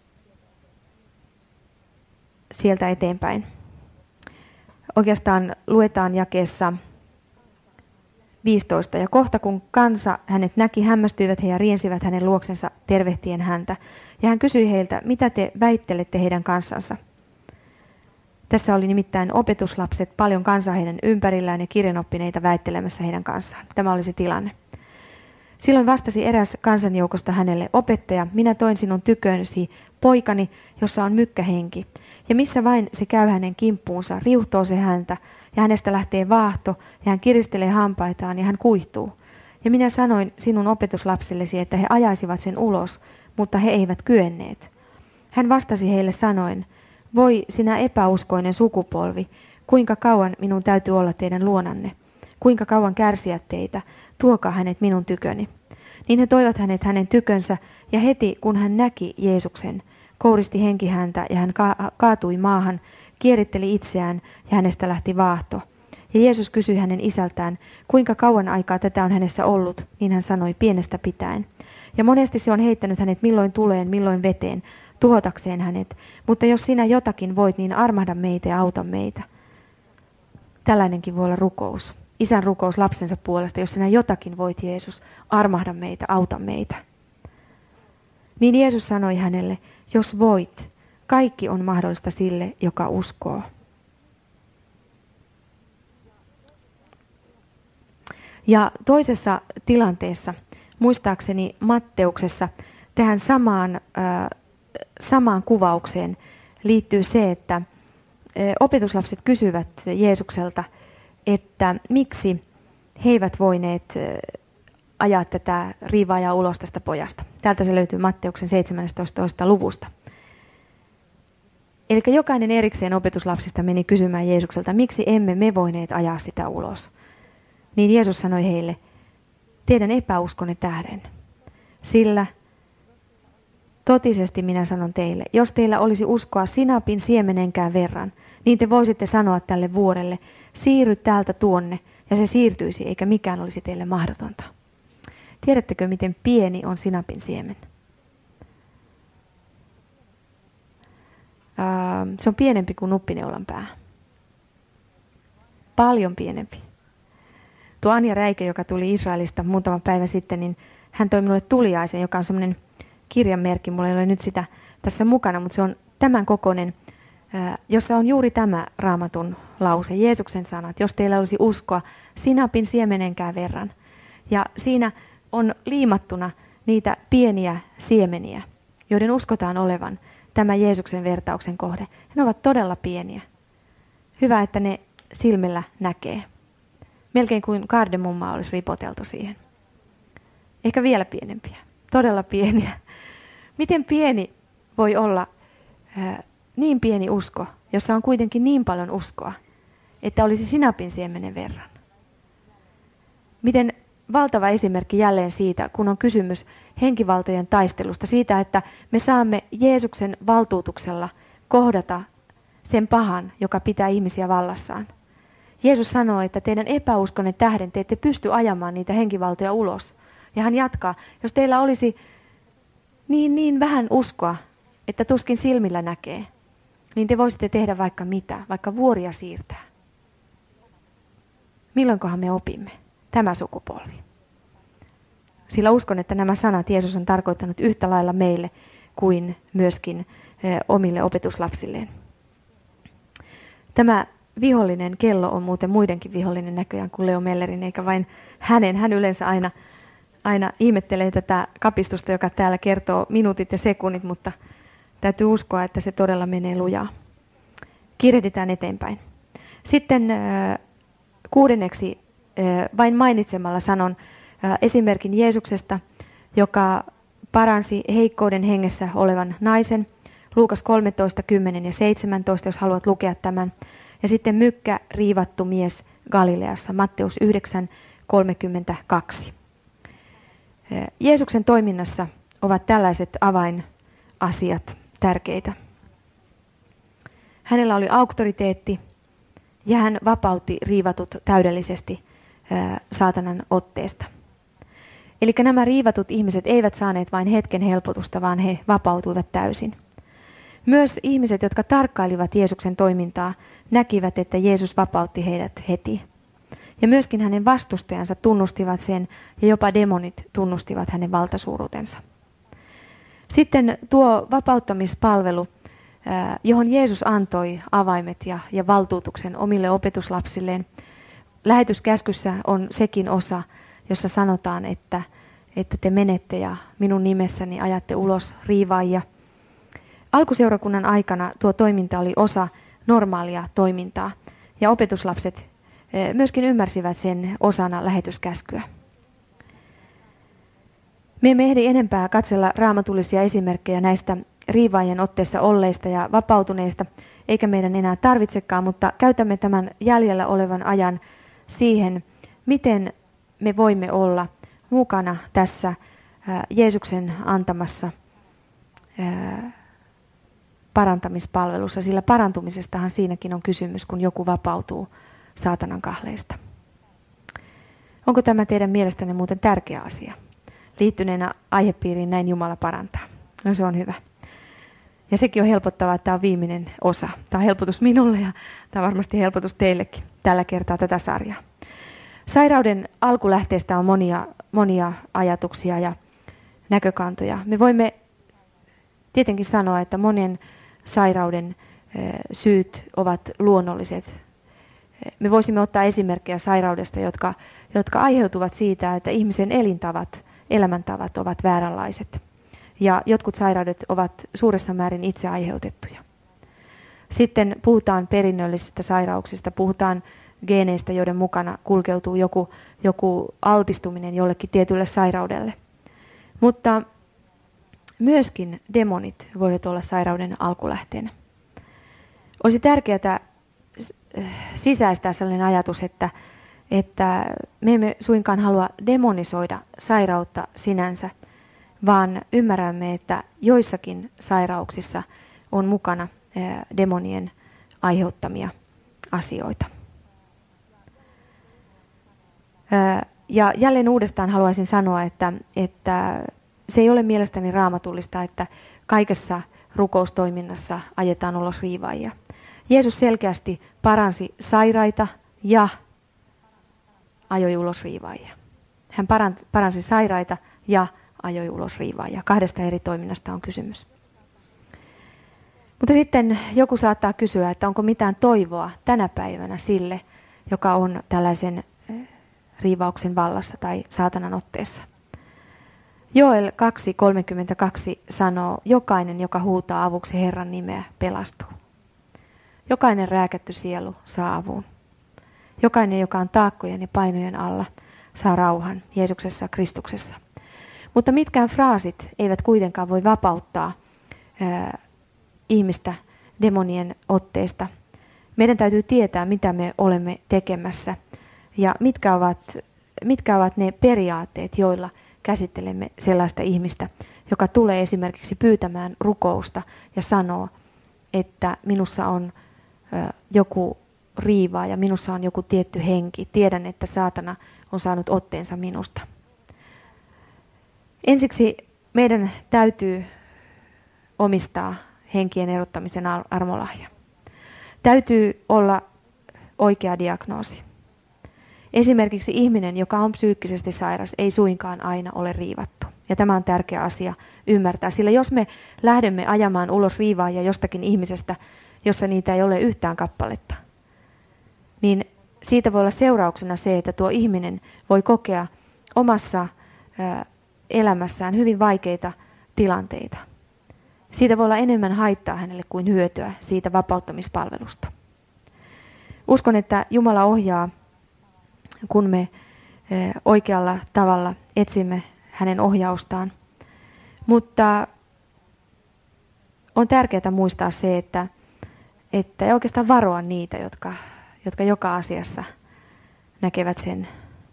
sieltä eteenpäin. Oikeastaan luetaan jakeessa viisitoista. Ja kohta kun kansa hänet näki, hämmästyivät he ja riensivät hänen luoksensa tervehtien häntä. Ja hän kysyi heiltä, mitä te väittelette heidän kanssansa. Tässä oli nimittäin opetuslapset, paljon kansaa heidän ympärillään ja kirjanoppineita väittelemässä heidän kanssaan. Tämä oli se tilanne. Silloin vastasi eräs kansanjoukosta hänelle, opettaja, minä toin sinun tykönsi poikani, jossa on mykkähenki. Ja missä vain se käy hänen kimppuunsa, riuhtoo se häntä, ja hänestä lähtee vaahto, ja hän kiristelee hampaitaan, ja hän kuihtuu. Ja minä sanoin sinun opetuslapsillesi, että he ajaisivat sen ulos, mutta he eivät kyenneet. Hän vastasi heille sanoen, voi sinä epäuskoinen sukupolvi, kuinka kauan minun täytyy olla teidän luonanne, kuinka kauan kärsiä teitä, tuokaa hänet minun tyköni. Niin he toivat hänet hänen tykönsä, ja heti kun hän näki Jeesuksen, kouristi henki häntä, ja hän ka- kaatui maahan, kieritteli itseään, ja hänestä lähti vaahto. Ja Jeesus kysyi hänen isältään, kuinka kauan aikaa tätä on hänessä ollut, niin hän sanoi pienestä pitäen. Ja monesti se on heittänyt hänet milloin tuleen, milloin veteen, tuhotakseen hänet. Mutta jos sinä jotakin voit, niin armahda meitä ja auta meitä. Tällainenkin voi olla rukous. Isän rukous lapsensa puolesta, jos sinä jotakin voit, Jeesus, armahda meitä, auta meitä. Niin Jeesus sanoi hänelle, jos voit, kaikki on mahdollista sille, joka uskoo. Ja toisessa tilanteessa, muistaakseni Matteuksessa, tähän samaan, äh, samaan kuvaukseen liittyy se, että äh, opetuslapset kysyvät Jeesukselta, että miksi he eivät voineet äh, ajaa tätä riivaajaa ulos tästä pojasta. Täältä se löytyy Matteuksen seitsemästoista luvusta. Eli jokainen erikseen opetuslapsista meni kysymään Jeesukselta, miksi emme me voineet ajaa sitä ulos. Niin Jeesus sanoi heille, teidän epäuskonne tähden. Sillä totisesti minä sanon teille, jos teillä olisi uskoa sinapin siemenenkään verran, niin te voisitte sanoa tälle vuorelle, siirry täältä tuonne, ja se siirtyisi, eikä mikään olisi teille mahdotonta. Tiedättekö, miten pieni on sinapin siemen? Se on pienempi kuin nuppineulan pää. Paljon pienempi. Tuo Anja Räike, joka tuli Israelista muutama päivä sitten, niin hän toi minulle tuliaisen, joka on semmoinen kirjanmerkki. Mulla ei ole nyt sitä tässä mukana, mutta se on tämän kokoinen, jossa on juuri tämä Raamatun lause, Jeesuksen sanat, jos teillä olisi uskoa sinapin siemenenkään verran. Ja siinä on liimattuna niitä pieniä siemeniä, joiden uskotaan olevan tämä Jeesuksen vertauksen kohde. Ne ovat todella pieniä. Hyvä, että ne silmillä näkee. Melkein kuin kardemummaa olisi ripoteltu siihen. Ehkä vielä pienempiä. Todella pieniä. Miten pieni voi olla ää, niin pieni usko, jossa on kuitenkin niin paljon uskoa, että olisi sinapin siemenen verran? Miten valtava esimerkki jälleen siitä, kun on kysymys henkivaltojen taistelusta, siitä, että me saamme Jeesuksen valtuutuksella kohdata sen pahan, joka pitää ihmisiä vallassaan. Jeesus sanoo, että teidän epäuskonne tähden te ette pysty ajamaan niitä henkivaltoja ulos. Ja hän jatkaa, jos teillä olisi niin, niin vähän uskoa, että tuskin silmillä näkee, niin te voisitte tehdä vaikka mitä, vaikka vuoria siirtää. Milloinkohan me opimme? Tämä sukupolvi. Sillä uskon, että nämä sanat Jeesus on tarkoittanut yhtä lailla meille kuin myöskin omille opetuslapsilleen. Tämä vihollinen kello on muuten muidenkin vihollinen näköjään kuin Leo Mellerin, eikä vain hänen. Hän yleensä aina, aina ihmettelee tätä kapistusta, joka täällä kertoo minuutit ja sekunnit, mutta täytyy uskoa, että se todella menee lujaa. Kiirehditään eteenpäin. Sitten kuudenneksi vain mainitsemalla sanon esimerkin Jeesuksesta, joka paransi heikkouden hengessä olevan naisen. Luukas kolmetoista, kymmenen ja seitsemäntoista, jos haluat lukea tämän. Ja sitten mykkä riivattu mies Galileassa, Matteus yhdeksän, kolmekymmentäkaksi. Jeesuksen toiminnassa ovat tällaiset avainasiat tärkeitä. Hänellä oli auktoriteetti ja hän vapautti riivatut täydellisesti saatanan otteesta. Eli nämä riivatut ihmiset eivät saaneet vain hetken helpotusta, vaan he vapautuivat täysin. Myös ihmiset, jotka tarkkailivat Jeesuksen toimintaa, näkivät, että Jeesus vapautti heidät heti. Ja myöskin hänen vastustajansa tunnustivat sen, ja jopa demonit tunnustivat hänen valtasuuruutensa. Sitten tuo vapauttamispalvelu, johon Jeesus antoi avaimet ja, ja valtuutuksen omille opetuslapsilleen. Lähetyskäskyssä on sekin osa, jossa sanotaan, että, että te menette ja minun nimessäni ajatte ulos riivaajia. Alkuseurakunnan aikana tuo toiminta oli osa normaalia toimintaa ja opetuslapset myöskin ymmärsivät sen osana lähetyskäskyä. Me emme ehdi enempää katsella raamatullisia esimerkkejä näistä riivaajien otteessa olleista ja vapautuneista, eikä meidän enää tarvitsekaan, mutta käytämme tämän jäljellä olevan ajan siihen, miten me voimme olla mukana tässä Jeesuksen antamassa parantamispalvelussa, sillä parantumisestahan siinäkin on kysymys, kun joku vapautuu saatanan kahleista. Onko tämä teidän mielestänne muuten tärkeä asia? Liittyneenä aihepiiriin näin Jumala parantaa. No se on hyvä. Ja sekin on helpottavaa, että tämä on viimeinen osa. Tämä on helpotus minulle ja tämä on varmasti helpotus teillekin tällä kertaa tätä sarjaa. Sairauden alkulähteestä on monia, monia ajatuksia ja näkökantoja. Me voimme tietenkin sanoa, että monen sairauden syyt ovat luonnolliset. Me voisimme ottaa esimerkkejä sairaudesta, jotka, jotka aiheutuvat siitä, että ihmisen elintavat, elämäntavat ovat vääränlaiset. Ja jotkut sairaudet ovat suuressa määrin itse aiheutettuja. Sitten puhutaan perinnöllisistä sairauksista, puhutaan geeneistä, joiden mukana kulkeutuu joku, joku altistuminen jollekin tietylle sairaudelle. Mutta myöskin demonit voivat olla sairauden alkulähteenä. Olisi tärkeää sisäistää sellainen ajatus, että, että me emme suinkaan halua demonisoida sairautta sinänsä, vaan ymmärrämme, että joissakin sairauksissa on mukana demonien aiheuttamia asioita. Ja jälleen uudestaan haluaisin sanoa, että, että se ei ole mielestäni raamatullista, että kaikessa rukoustoiminnassa ajetaan ulos riivaajia. Jeesus selkeästi paransi sairaita ja ajoi ulos riivaajia. Hän paransi sairaita ja ajoi ulos riivaajia. Kahdesta eri toiminnasta on kysymys. Mutta sitten joku saattaa kysyä, että onko mitään toivoa tänä päivänä sille, joka on tällaisen riivauksen vallassa tai saatanan otteessa. Joel kaksi kolmekymmentäkaksi sanoo, jokainen, joka huutaa avuksi Herran nimeä, pelastuu. Jokainen rääkätty sielu saa avun. Jokainen, joka on taakkojen ja painojen alla, saa rauhan Jeesuksessa Kristuksessa. Mutta mitkään fraasit eivät kuitenkaan voi vapauttaa ää, ihmistä demonien otteesta. Meidän täytyy tietää, mitä me olemme tekemässä ja mitkä ovat, mitkä ovat ne periaatteet, joilla käsittelemme sellaista ihmistä, joka tulee esimerkiksi pyytämään rukousta ja sanoo, että minussa on ö, joku riivaa ja minussa on joku tietty henki. Tiedän, että saatana on saanut otteensa minusta. Ensiksi meidän täytyy omistaa henkien erottamisen armolahja. Täytyy olla oikea diagnoosi. Esimerkiksi ihminen, joka on psyykkisesti sairas, ei suinkaan aina ole riivattu. Ja tämä on tärkeä asia ymmärtää, sillä jos me lähdemme ajamaan ulos riivaajia jostakin ihmisestä, jossa niitä ei ole yhtään kappaletta, niin siitä voi olla seurauksena se, että tuo ihminen voi kokea omassa ää, elämässään hyvin vaikeita tilanteita. Siitä voi olla enemmän haittaa hänelle kuin hyötyä siitä vapauttamispalvelusta. Uskon, että Jumala ohjaa, kun me oikealla tavalla etsimme hänen ohjaustaan. Mutta on tärkeää muistaa se, että, että ei oikeastaan varoa niitä, jotka, jotka joka asiassa näkevät sen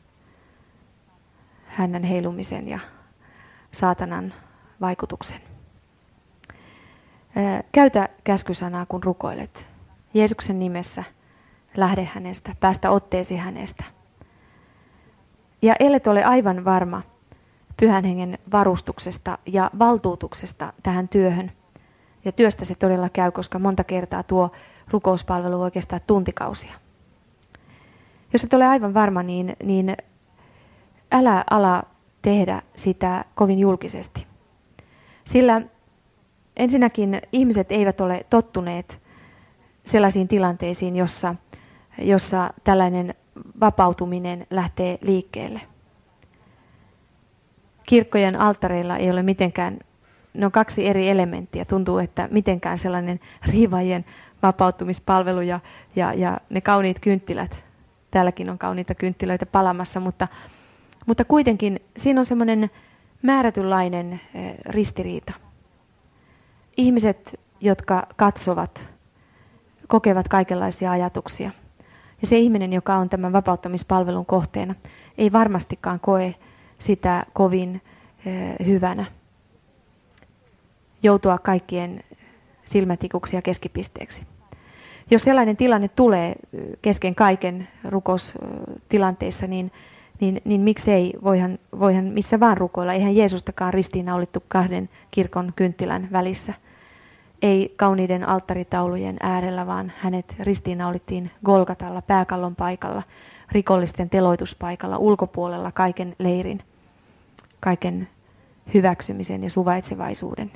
hänen heilumisen ja saatanan vaikutuksen. Käytä käskysanaa, kun rukoilet. Jeesuksen nimessä lähde hänestä, päästä otteesi hänestä. Ja ellet ole aivan varma Pyhän Hengen varustuksesta ja valtuutuksesta tähän työhön. Ja työstä se todella käy, koska monta kertaa tuo rukouspalvelu oikeastaan tuntikausia. Jos et ole aivan varma, niin, niin älä ala tehdä sitä kovin julkisesti. Sillä ensinnäkin ihmiset eivät ole tottuneet sellaisiin tilanteisiin, jossa, jossa tällainen vapautuminen lähtee liikkeelle. Kirkkojen alttareilla ei ole mitenkään, ne on kaksi eri elementtiä. Tuntuu, että mitenkään sellainen riivaajien vapautumispalvelu ja, ja, ja ne kauniit kynttilät, täälläkin on kauniita kynttilöitä palamassa, mutta, mutta kuitenkin siinä on semmoinen määrätynlainen ristiriita. Ihmiset, jotka katsovat, kokevat kaikenlaisia ajatuksia. Ja se ihminen, joka on tämän vapauttamispalvelun kohteena, ei varmastikaan koe sitä kovin eh, hyvänä. Joutua kaikkien silmätikuksi ja keskipisteeksi. Jos sellainen tilanne tulee kesken kaiken rukoustilanteissa, niin, niin, niin miksei voihan, voihan missä vaan rukoilla. Eihän Jeesustakaan ristiinnaulittu kahden kirkon kynttilän välissä. Ei kauniiden alttaritaulujen äärellä, vaan hänet ristiinnaulittiin Golgatalla, pääkallon paikalla, rikollisten teloituspaikalla, ulkopuolella kaiken leirin, kaiken hyväksymisen ja suvaitsevaisuuden.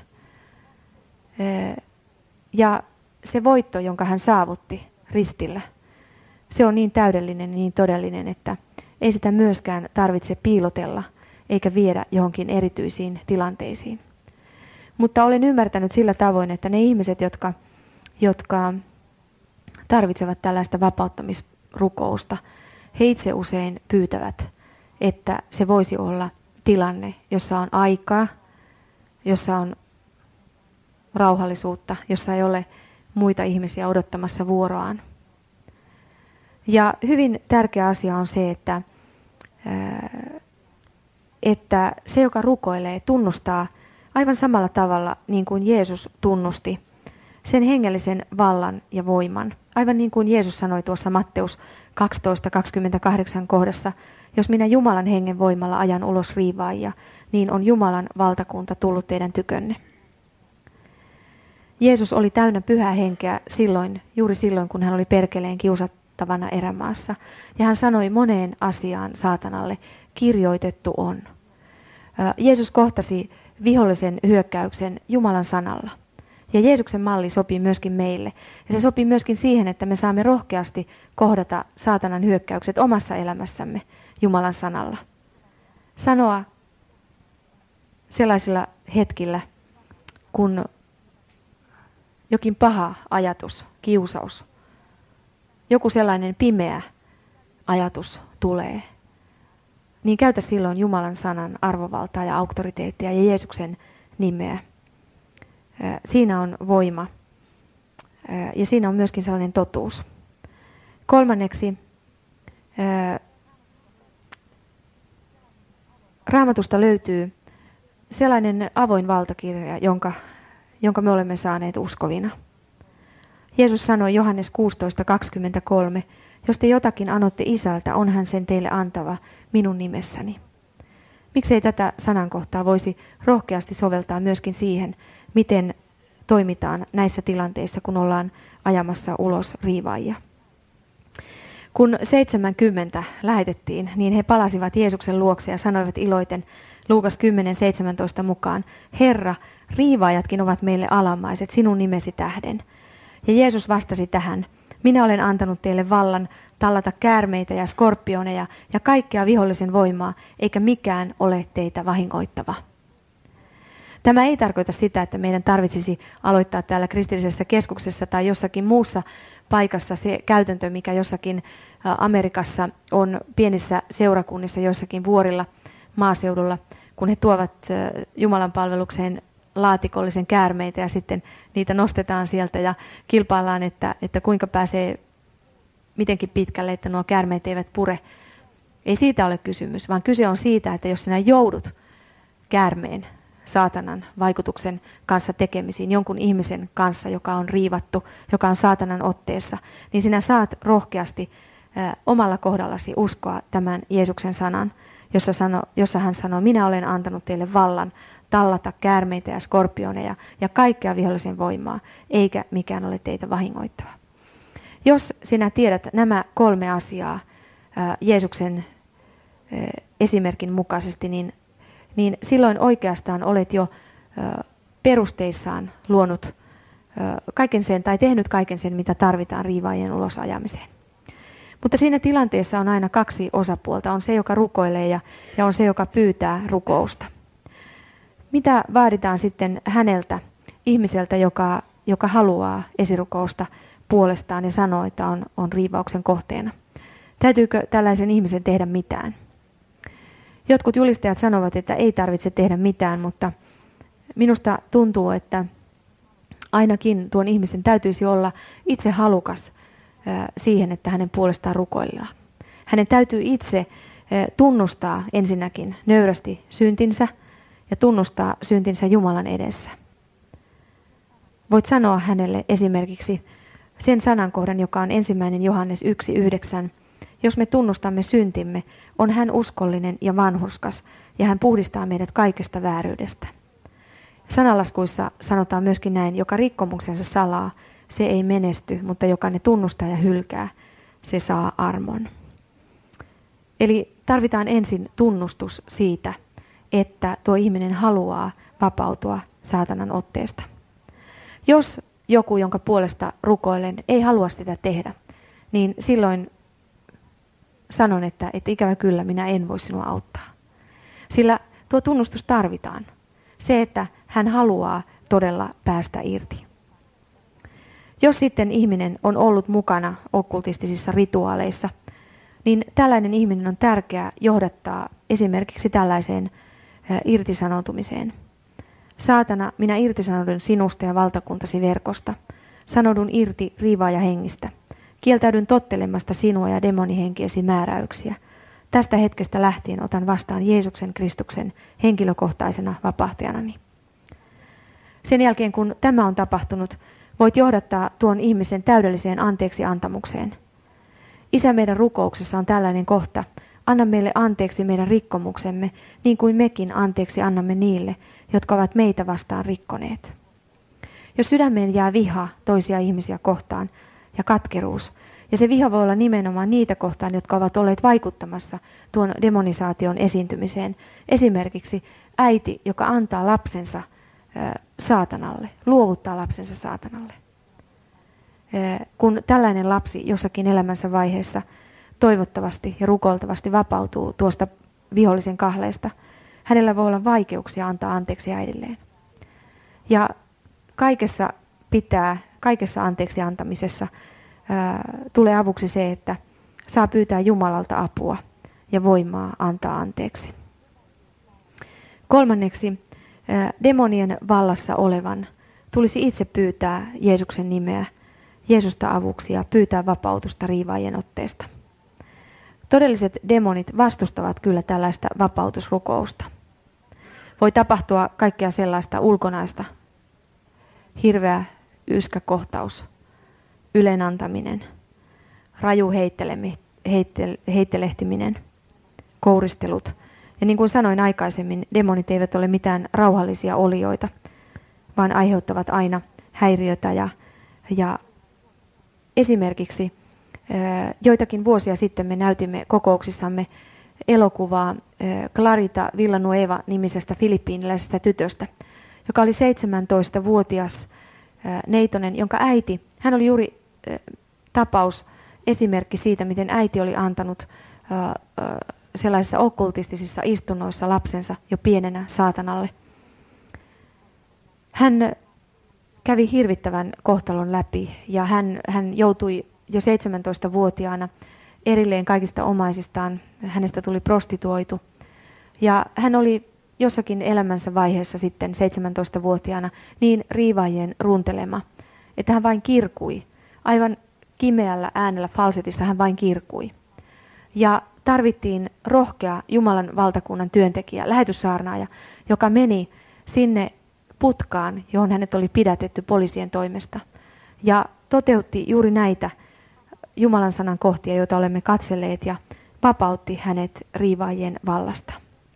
Ja se voitto, jonka hän saavutti ristillä, se on niin täydellinen ja niin todellinen, että ei sitä myöskään tarvitse piilotella eikä viedä johonkin erityisiin tilanteisiin. Mutta olen ymmärtänyt sillä tavoin, että ne ihmiset, jotka, jotka tarvitsevat tällaista vapauttamisrukousta, he itse usein pyytävät, että se voisi olla tilanne, jossa on aikaa, jossa on rauhallisuutta, jossa ei ole muita ihmisiä odottamassa vuoroaan. Ja hyvin tärkeä asia on se, että, että se, joka rukoilee, tunnustaa aivan samalla tavalla niin kuin Jeesus tunnusti sen hengellisen vallan ja voiman. Aivan niin kuin Jeesus sanoi tuossa Matteus kaksitoista kaksikymmentäkahdeksan kohdassa, jos minä Jumalan hengen voimalla ajan ulos riivaajia, niin on Jumalan valtakunta tullut teidän tykönne. Jeesus oli täynnä pyhää henkeä silloin, juuri silloin, kun hän oli perkeleen kiusattavana erämaassa. Ja hän sanoi moneen asiaan saatanalle, kirjoitettu on. Jeesus kohtasi vihollisen hyökkäyksen Jumalan sanalla. Ja Jeesuksen malli sopii myöskin meille. Ja se sopii myöskin siihen, että me saamme rohkeasti kohdata saatanan hyökkäykset omassa elämässämme Jumalan sanalla. Sanoa sellaisilla hetkillä, kun jokin paha ajatus, kiusaus, joku sellainen pimeä ajatus tulee, niin käytä silloin Jumalan sanan arvovaltaa ja auktoriteettia ja Jeesuksen nimeä. Siinä on voima ja siinä on myöskin sellainen totuus. Kolmanneksi, Raamatusta löytyy sellainen avoin valtakirja, jonka, jonka me olemme saaneet uskovina. Jeesus sanoi Johannes kuusitoista kaksikymmentäkolme, jos te jotakin anotte isältä, on hän sen teille antava minun nimessäni. Miksei tätä sanankohtaa voisi rohkeasti soveltaa myöskin siihen, miten toimitaan näissä tilanteissa, kun ollaan ajamassa ulos riivaajia. Kun seitsemänkymmentä lähetettiin, niin he palasivat Jeesuksen luokse ja sanoivat iloiten Luukas kymmenen seitsemäntoista mukaan, Herra, riivaajatkin ovat meille alamaiset sinun nimesi tähden. Ja Jeesus vastasi tähän, minä olen antanut teille vallan tallata käärmeitä ja skorpioneja ja kaikkea vihollisen voimaa, eikä mikään ole teitä vahingoittava. Tämä ei tarkoita sitä, että meidän tarvitsisi aloittaa täällä kristillisessä keskuksessa tai jossakin muussa paikassa se käytäntö, mikä jossakin Amerikassa on pienissä seurakunnissa, joissakin vuorilla maaseudulla, kun he tuovat Jumalan palvelukseen laatikollisen käärmeitä ja sitten niitä nostetaan sieltä ja kilpaillaan, että, että kuinka pääsee mitenkin pitkälle, että nuo käärmeet eivät pure. Ei siitä ole kysymys, vaan kyse on siitä, että jos sinä joudut käärmeen, saatanan vaikutuksen kanssa tekemisiin, jonkun ihmisen kanssa, joka on riivattu, joka on saatanan otteessa, niin sinä saat rohkeasti ä, omalla kohdallasi uskoa tämän Jeesuksen sanan, jossa, sano, jossa hän sanoo, minä olen antanut teille vallan tallata käärmeitä ja skorpioneja ja kaikkea vihollisen voimaa, eikä mikään ole teitä vahingoittava. Jos sinä tiedät nämä kolme asiaa ä, Jeesuksen ä, esimerkin mukaisesti, niin niin silloin oikeastaan olet jo ö, perusteissaan luonut ö, kaiken sen tai tehnyt kaiken sen, mitä tarvitaan riivaajien ulosajamiseen. Mutta siinä tilanteessa on aina kaksi osapuolta. On se, joka rukoilee ja, ja on se, joka pyytää rukousta. Mitä vaaditaan sitten häneltä, ihmiseltä, joka, joka haluaa esirukousta puolestaan ja sanoo, että on, on riivauksen kohteena? Täytyykö tällaisen ihmisen tehdä mitään? Jotkut julistajat sanovat, että ei tarvitse tehdä mitään, mutta minusta tuntuu, että ainakin tuon ihmisen täytyisi olla itse halukas siihen, että hänen puolestaan rukoillaan. Hänen täytyy itse tunnustaa ensinnäkin nöyrästi syntinsä ja tunnustaa syntinsä Jumalan edessä. Voit sanoa hänelle esimerkiksi sen sanankohdan, joka on ensimmäinen Johannes yksi yhdeksän. Jos me tunnustamme syntimme, on hän uskollinen ja vanhurskas, ja hän puhdistaa meidät kaikesta vääryydestä. Sananlaskuissa sanotaan myöskin näin, joka rikkomuksensa salaa, se ei menesty, mutta joka ne tunnustaa ja hylkää, se saa armon. Eli tarvitaan ensin tunnustus siitä, että tuo ihminen haluaa vapautua saatanan otteesta. Jos joku, jonka puolesta rukoilen, ei halua sitä tehdä, niin silloin sanon, että, että ikävä kyllä minä en voi sinua auttaa. Sillä tuo tunnustus tarvitaan. Se, että hän haluaa todella päästä irti. Jos sitten ihminen on ollut mukana okkultistisissa rituaaleissa, niin tällainen ihminen on tärkeää johdattaa esimerkiksi tällaiseen irtisanoutumiseen. Saatana, minä irtisanoudun sinusta ja valtakuntasi verkosta. Sanoudun irti riivaaja hengistä. Kieltäydyn tottelemasta sinua ja demonihenkiesi määräyksiä. Tästä hetkestä lähtien otan vastaan Jeesuksen Kristuksen henkilökohtaisena vapahtajanani. Sen jälkeen kun tämä on tapahtunut, voit johdattaa tuon ihmisen täydelliseen anteeksi antamukseen. Isä, meidän rukouksessa on tällainen kohta. Anna meille anteeksi meidän rikkomuksemme, niin kuin mekin anteeksi annamme niille, jotka ovat meitä vastaan rikkoneet. Jos sydämeen jää viha toisia ihmisiä kohtaan ja katkeruus, ja se viha voi olla nimenomaan niitä kohtaan, jotka ovat olleet vaikuttamassa tuon demonisaation esiintymiseen. Esimerkiksi äiti, joka antaa lapsensa ö, saatanalle, luovuttaa lapsensa saatanalle. Ö, kun tällainen lapsi jossakin elämänsä vaiheessa toivottavasti ja rukoiltavasti vapautuu tuosta vihollisen kahleesta, hänellä voi olla vaikeuksia antaa anteeksi äidilleen. Ja kaikessa pitää, kaikessa anteeksi antamisessa ää, tulee avuksi se, että saa pyytää Jumalalta apua ja voimaa antaa anteeksi. Kolmanneksi, ää, demonien vallassa olevan tulisi itse pyytää Jeesuksen nimeä, Jeesusta avuksi ja pyytää vapautusta riivaajien otteesta. Todelliset demonit vastustavat kyllä tällaista vapautusrukousta. Voi tapahtua kaikkea sellaista ulkonaista, hirveä yskäkohtaus, ylenantaminen, raju heittelehtiminen, kouristelut. Ja niin kuin sanoin aikaisemmin, demonit eivät ole mitään rauhallisia olioita, vaan aiheuttavat aina häiriötä. Ja, ja esimerkiksi joitakin vuosia sitten me näytimme kokouksissamme elokuvaa Clarita Villanueva nimisestä filippiiniläisestä tytöstä, joka oli seitsemäntoistavuotias neitonen, jonka äiti, hän oli juuri tapaus, esimerkki siitä, miten äiti oli antanut sellaisissa okkultistisissa istunnoissa lapsensa jo pienenä saatanalle. Hän kävi hirvittävän kohtalon läpi ja hän, hän joutui jo seitsemäntoistavuotiaana erilleen kaikista omaisistaan. Hänestä tuli prostituoitu ja hän oli jossakin elämänsä vaiheessa sitten seitsemäntoistavuotiaana niin riivaajien runtelema, että hän vain kirkui. Aivan kimeällä äänellä falsetissa hän vain kirkui. Ja tarvittiin rohkea Jumalan valtakunnan työntekijä, lähetyssaarnaaja, joka meni sinne putkaan, johon hänet oli pidätetty poliisien toimesta. Ja toteutti juuri näitä Jumalan sanan kohtia, joita olemme katselleet, ja vapautti hänet riivaajien vallasta.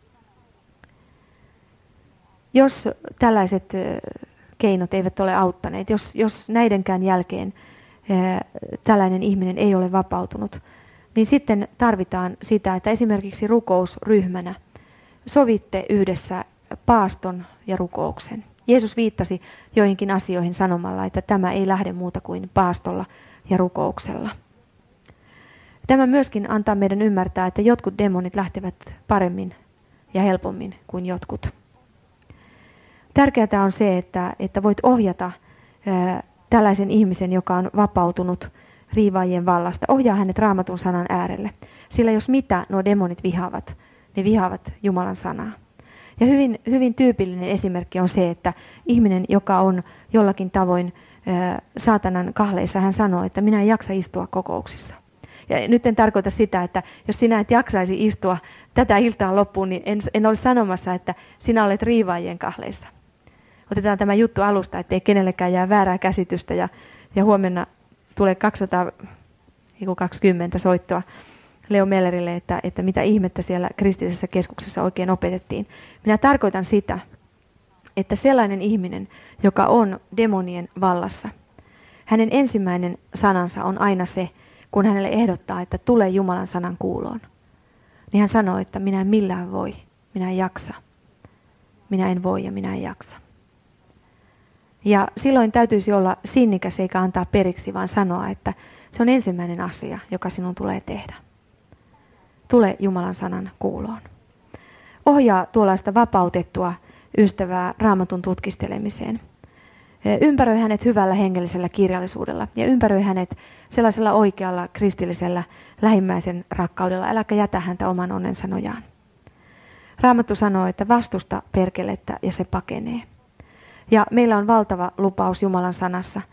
Jos tällaiset keinot eivät ole auttaneet, jos, jos näidenkään jälkeen tällainen ihminen ei ole vapautunut, niin sitten tarvitaan sitä, että esimerkiksi rukousryhmänä sovitte yhdessä paaston ja rukouksen. Jeesus viittasi joihinkin asioihin sanomalla, että tämä ei lähde muuta kuin paastolla ja rukouksella. Tämä myöskin antaa meidän ymmärtää, että jotkut demonit lähtevät paremmin ja helpommin kuin jotkut. Tärkeää on se, että, että voit ohjata ää, tällaisen ihmisen, joka on vapautunut riivaajien vallasta. Ohjaa hänet Raamatun sanan äärelle. Sillä jos mitä nuo demonit vihaavat, ne vihaavat Jumalan sanaa. Ja hyvin, hyvin tyypillinen esimerkki on se, että ihminen, joka on jollakin tavoin ää, saatanan kahleissa, hän sanoo, että minä en jaksa istua kokouksissa. Ja nyt en tarkoita sitä, että jos sinä et jaksaisi istua tätä iltaa loppuun, niin en, en ole sanomassa, että sinä olet riivaajien kahleissa. Otetaan tämä juttu alusta, ettei kenellekään jää väärää käsitystä ja, ja huomenna tulee kaksisataakaksikymmentä soittoa Leo Mellerille, että, että mitä ihmettä siellä kristillisessä keskuksessa oikein opetettiin. Minä tarkoitan sitä, että sellainen ihminen, joka on demonien vallassa, hänen ensimmäinen sanansa on aina se, kun hänelle ehdottaa, että tulee Jumalan sanan kuuloon. Niin hän sanoo, että minä en millään voi, minä en jaksa, minä en voi ja minä en jaksa. Ja silloin täytyisi olla sinnikäs eikä antaa periksi, vaan sanoa, että se on ensimmäinen asia, joka sinun tulee tehdä. Tule Jumalan sanan kuuloon. Ohjaa tuollaista vapautettua ystävää Raamatun tutkistelemiseen. Ympäröi hänet hyvällä hengellisellä kirjallisuudella ja ympäröi hänet sellaisella oikealla kristillisellä lähimmäisen rakkaudella. Äläkä jätä häntä oman onnensa nojaan. Raamattu sanoo, että vastusta perkelettä ja se pakenee. Ja meillä on valtava lupaus Jumalan sanassa.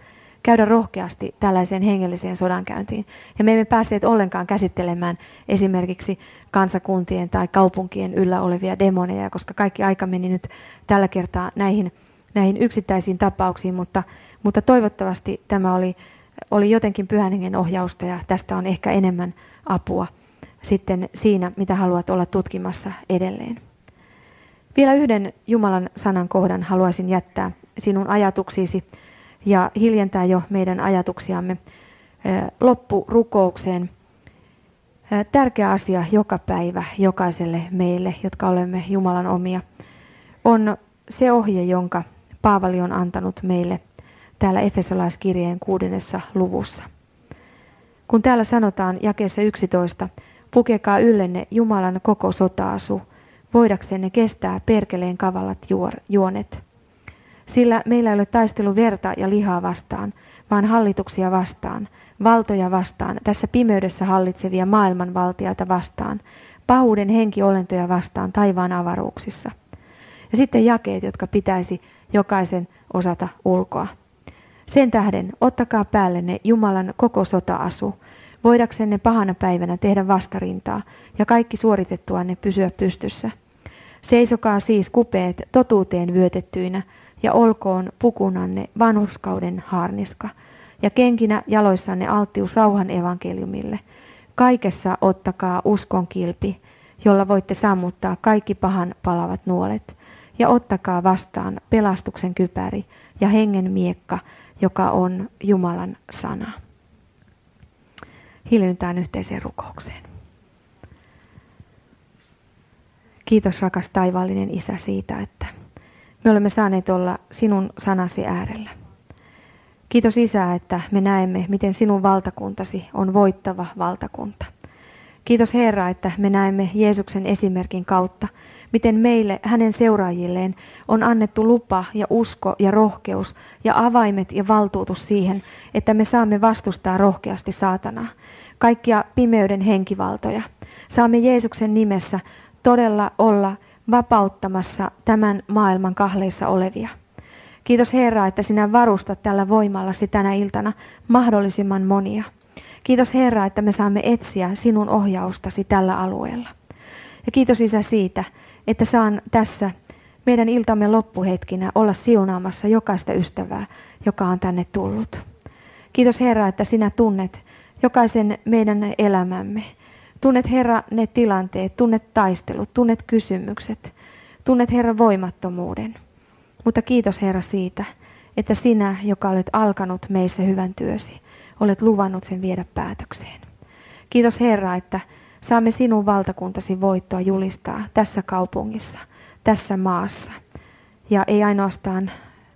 käydä rohkeasti tällaiseen hengelliseen sodankäyntiin. Ja me emme päässeet ollenkaan käsittelemään esimerkiksi kansakuntien tai kaupunkien yllä olevia demoneja, koska kaikki aika meni nyt tällä kertaa näihin, näihin yksittäisiin tapauksiin, mutta, mutta toivottavasti tämä oli, oli jotenkin Pyhän Hengen ohjausta ja tästä on ehkä enemmän apua sitten siinä, mitä haluat olla tutkimassa edelleen. Vielä yhden Jumalan sanan kohdan haluaisin jättää sinun ajatuksiisi ja hiljentää jo meidän ajatuksiamme loppurukoukseen. Tärkeä asia joka päivä jokaiselle meille, jotka olemme Jumalan omia, on se ohje, jonka Paavali on antanut meille täällä Efesolaiskirjeen kuudennessa luvussa. Kun täällä sanotaan jakeessa yksitoista, pukekaa yllenne Jumalan koko sota-asu, voidaksenne kestää perkeleen kavalat juonet. Sillä meillä ei ole taistelu verta ja lihaa vastaan, vaan hallituksia vastaan, valtoja vastaan, tässä pimeydessä hallitsevia maailmanvaltiaita vastaan, pahuuden henkiolentoja vastaan taivaan avaruuksissa. Ja sitten jakeet, jotka pitäisi jokaisen osata ulkoa. Sen tähden ottakaa päällenne Jumalan koko sota-asu, voidaksenne pahana päivänä tehdä vastarintaa ja kaikki suoritettuanne pysyä pystyssä. Seisokaa siis kupeet totuuteen vyötettyinä ja olkoon pukunanne vanhurskauden haarniska ja kenkinä jaloissanne alttius rauhan evankeliumille. Kaikessa ottakaa uskon kilpi, jolla voitte sammuttaa kaikki pahan palavat nuolet ja ottakaa vastaan pelastuksen kypäri ja hengen miekka, joka on Jumalan sana. Hiljennytään yhteiseen rukoukseen. Kiitos rakas taivaallinen Isä siitä, että me olemme saaneet olla sinun sanasi äärellä. Kiitos Isä, että me näemme, miten sinun valtakuntasi on voittava valtakunta. Kiitos Herra, että me näemme Jeesuksen esimerkin kautta, miten meille, hänen seuraajilleen, on annettu lupa ja usko ja rohkeus ja avaimet ja valtuutus siihen, että me saamme vastustaa rohkeasti saatanaa, kaikkia pimeyden henkivaltoja. Saamme Jeesuksen nimessä todella olla vapauttamassa tämän maailman kahleissa olevia. Kiitos Herra, että sinä varustat tällä voimallasi tänä iltana mahdollisimman monia. Kiitos Herra, että me saamme etsiä sinun ohjaustasi tällä alueella. Ja kiitos Isä siitä, että saan tässä meidän iltamme loppuhetkinä olla siunaamassa jokaista ystävää, joka on tänne tullut. Kiitos Herra, että sinä tunnet jokaisen meidän elämämme. Tunnet Herra ne tilanteet, tunnet taistelut, tunnet kysymykset, tunnet Herra voimattomuuden. Mutta kiitos Herra siitä, että sinä, joka olet alkanut meissä hyvän työsi, olet luvannut sen viedä päätökseen. Kiitos Herra, että saamme sinun valtakuntasi voittoa julistaa tässä kaupungissa, tässä maassa. Ja ei ainoastaan,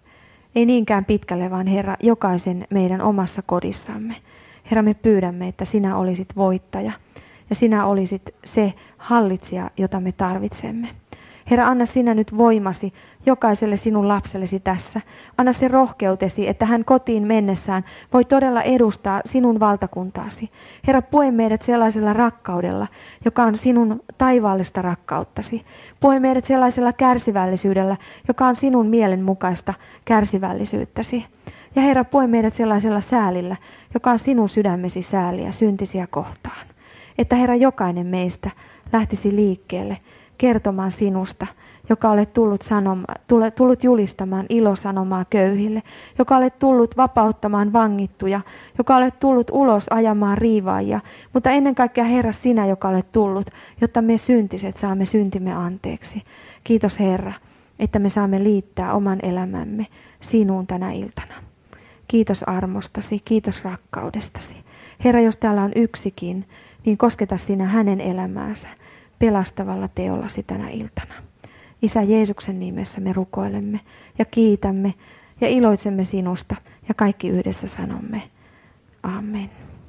ei niinkään pitkälle, vaan Herra, jokaisen meidän omassa kodissamme. Herra, me pyydämme, että sinä olisit voittaja ja sinä olisit se hallitsija, jota me tarvitsemme. Herra, anna sinä nyt voimasi jokaiselle sinun lapsellesi tässä. Anna se rohkeutesi, että hän kotiin mennessään voi todella edustaa sinun valtakuntaasi. Herra, pue meidät sellaisella rakkaudella, joka on sinun taivaallista rakkauttasi. Pue meidät sellaisella kärsivällisyydellä, joka on sinun mielenmukaista kärsivällisyyttäsi. Ja Herra, pue meidät sellaisella säälillä, joka on sinun sydämesi sääliä syntisiä kohtaan. Että Herra, jokainen meistä lähtisi liikkeelle kertomaan sinusta, joka olet tullut, sanoma, tullut julistamaan ilosanomaa köyhille, joka olet tullut vapauttamaan vangittuja, joka olet tullut ulos ajamaan riivaajia, mutta ennen kaikkea Herra, sinä, joka olet tullut, jotta me syntiset saamme syntimme anteeksi. Kiitos Herra, että me saamme liittää oman elämämme sinuun tänä iltana. Kiitos armostasi, kiitos rakkaudestasi. Herra, jos täällä on yksikin, niin kosketa sinä hänen elämäänsä pelastavalla teollasi tänä iltana. Isä Jeesuksen nimessä me rukoilemme ja kiitämme ja iloitsemme sinusta ja kaikki yhdessä sanomme. Amen.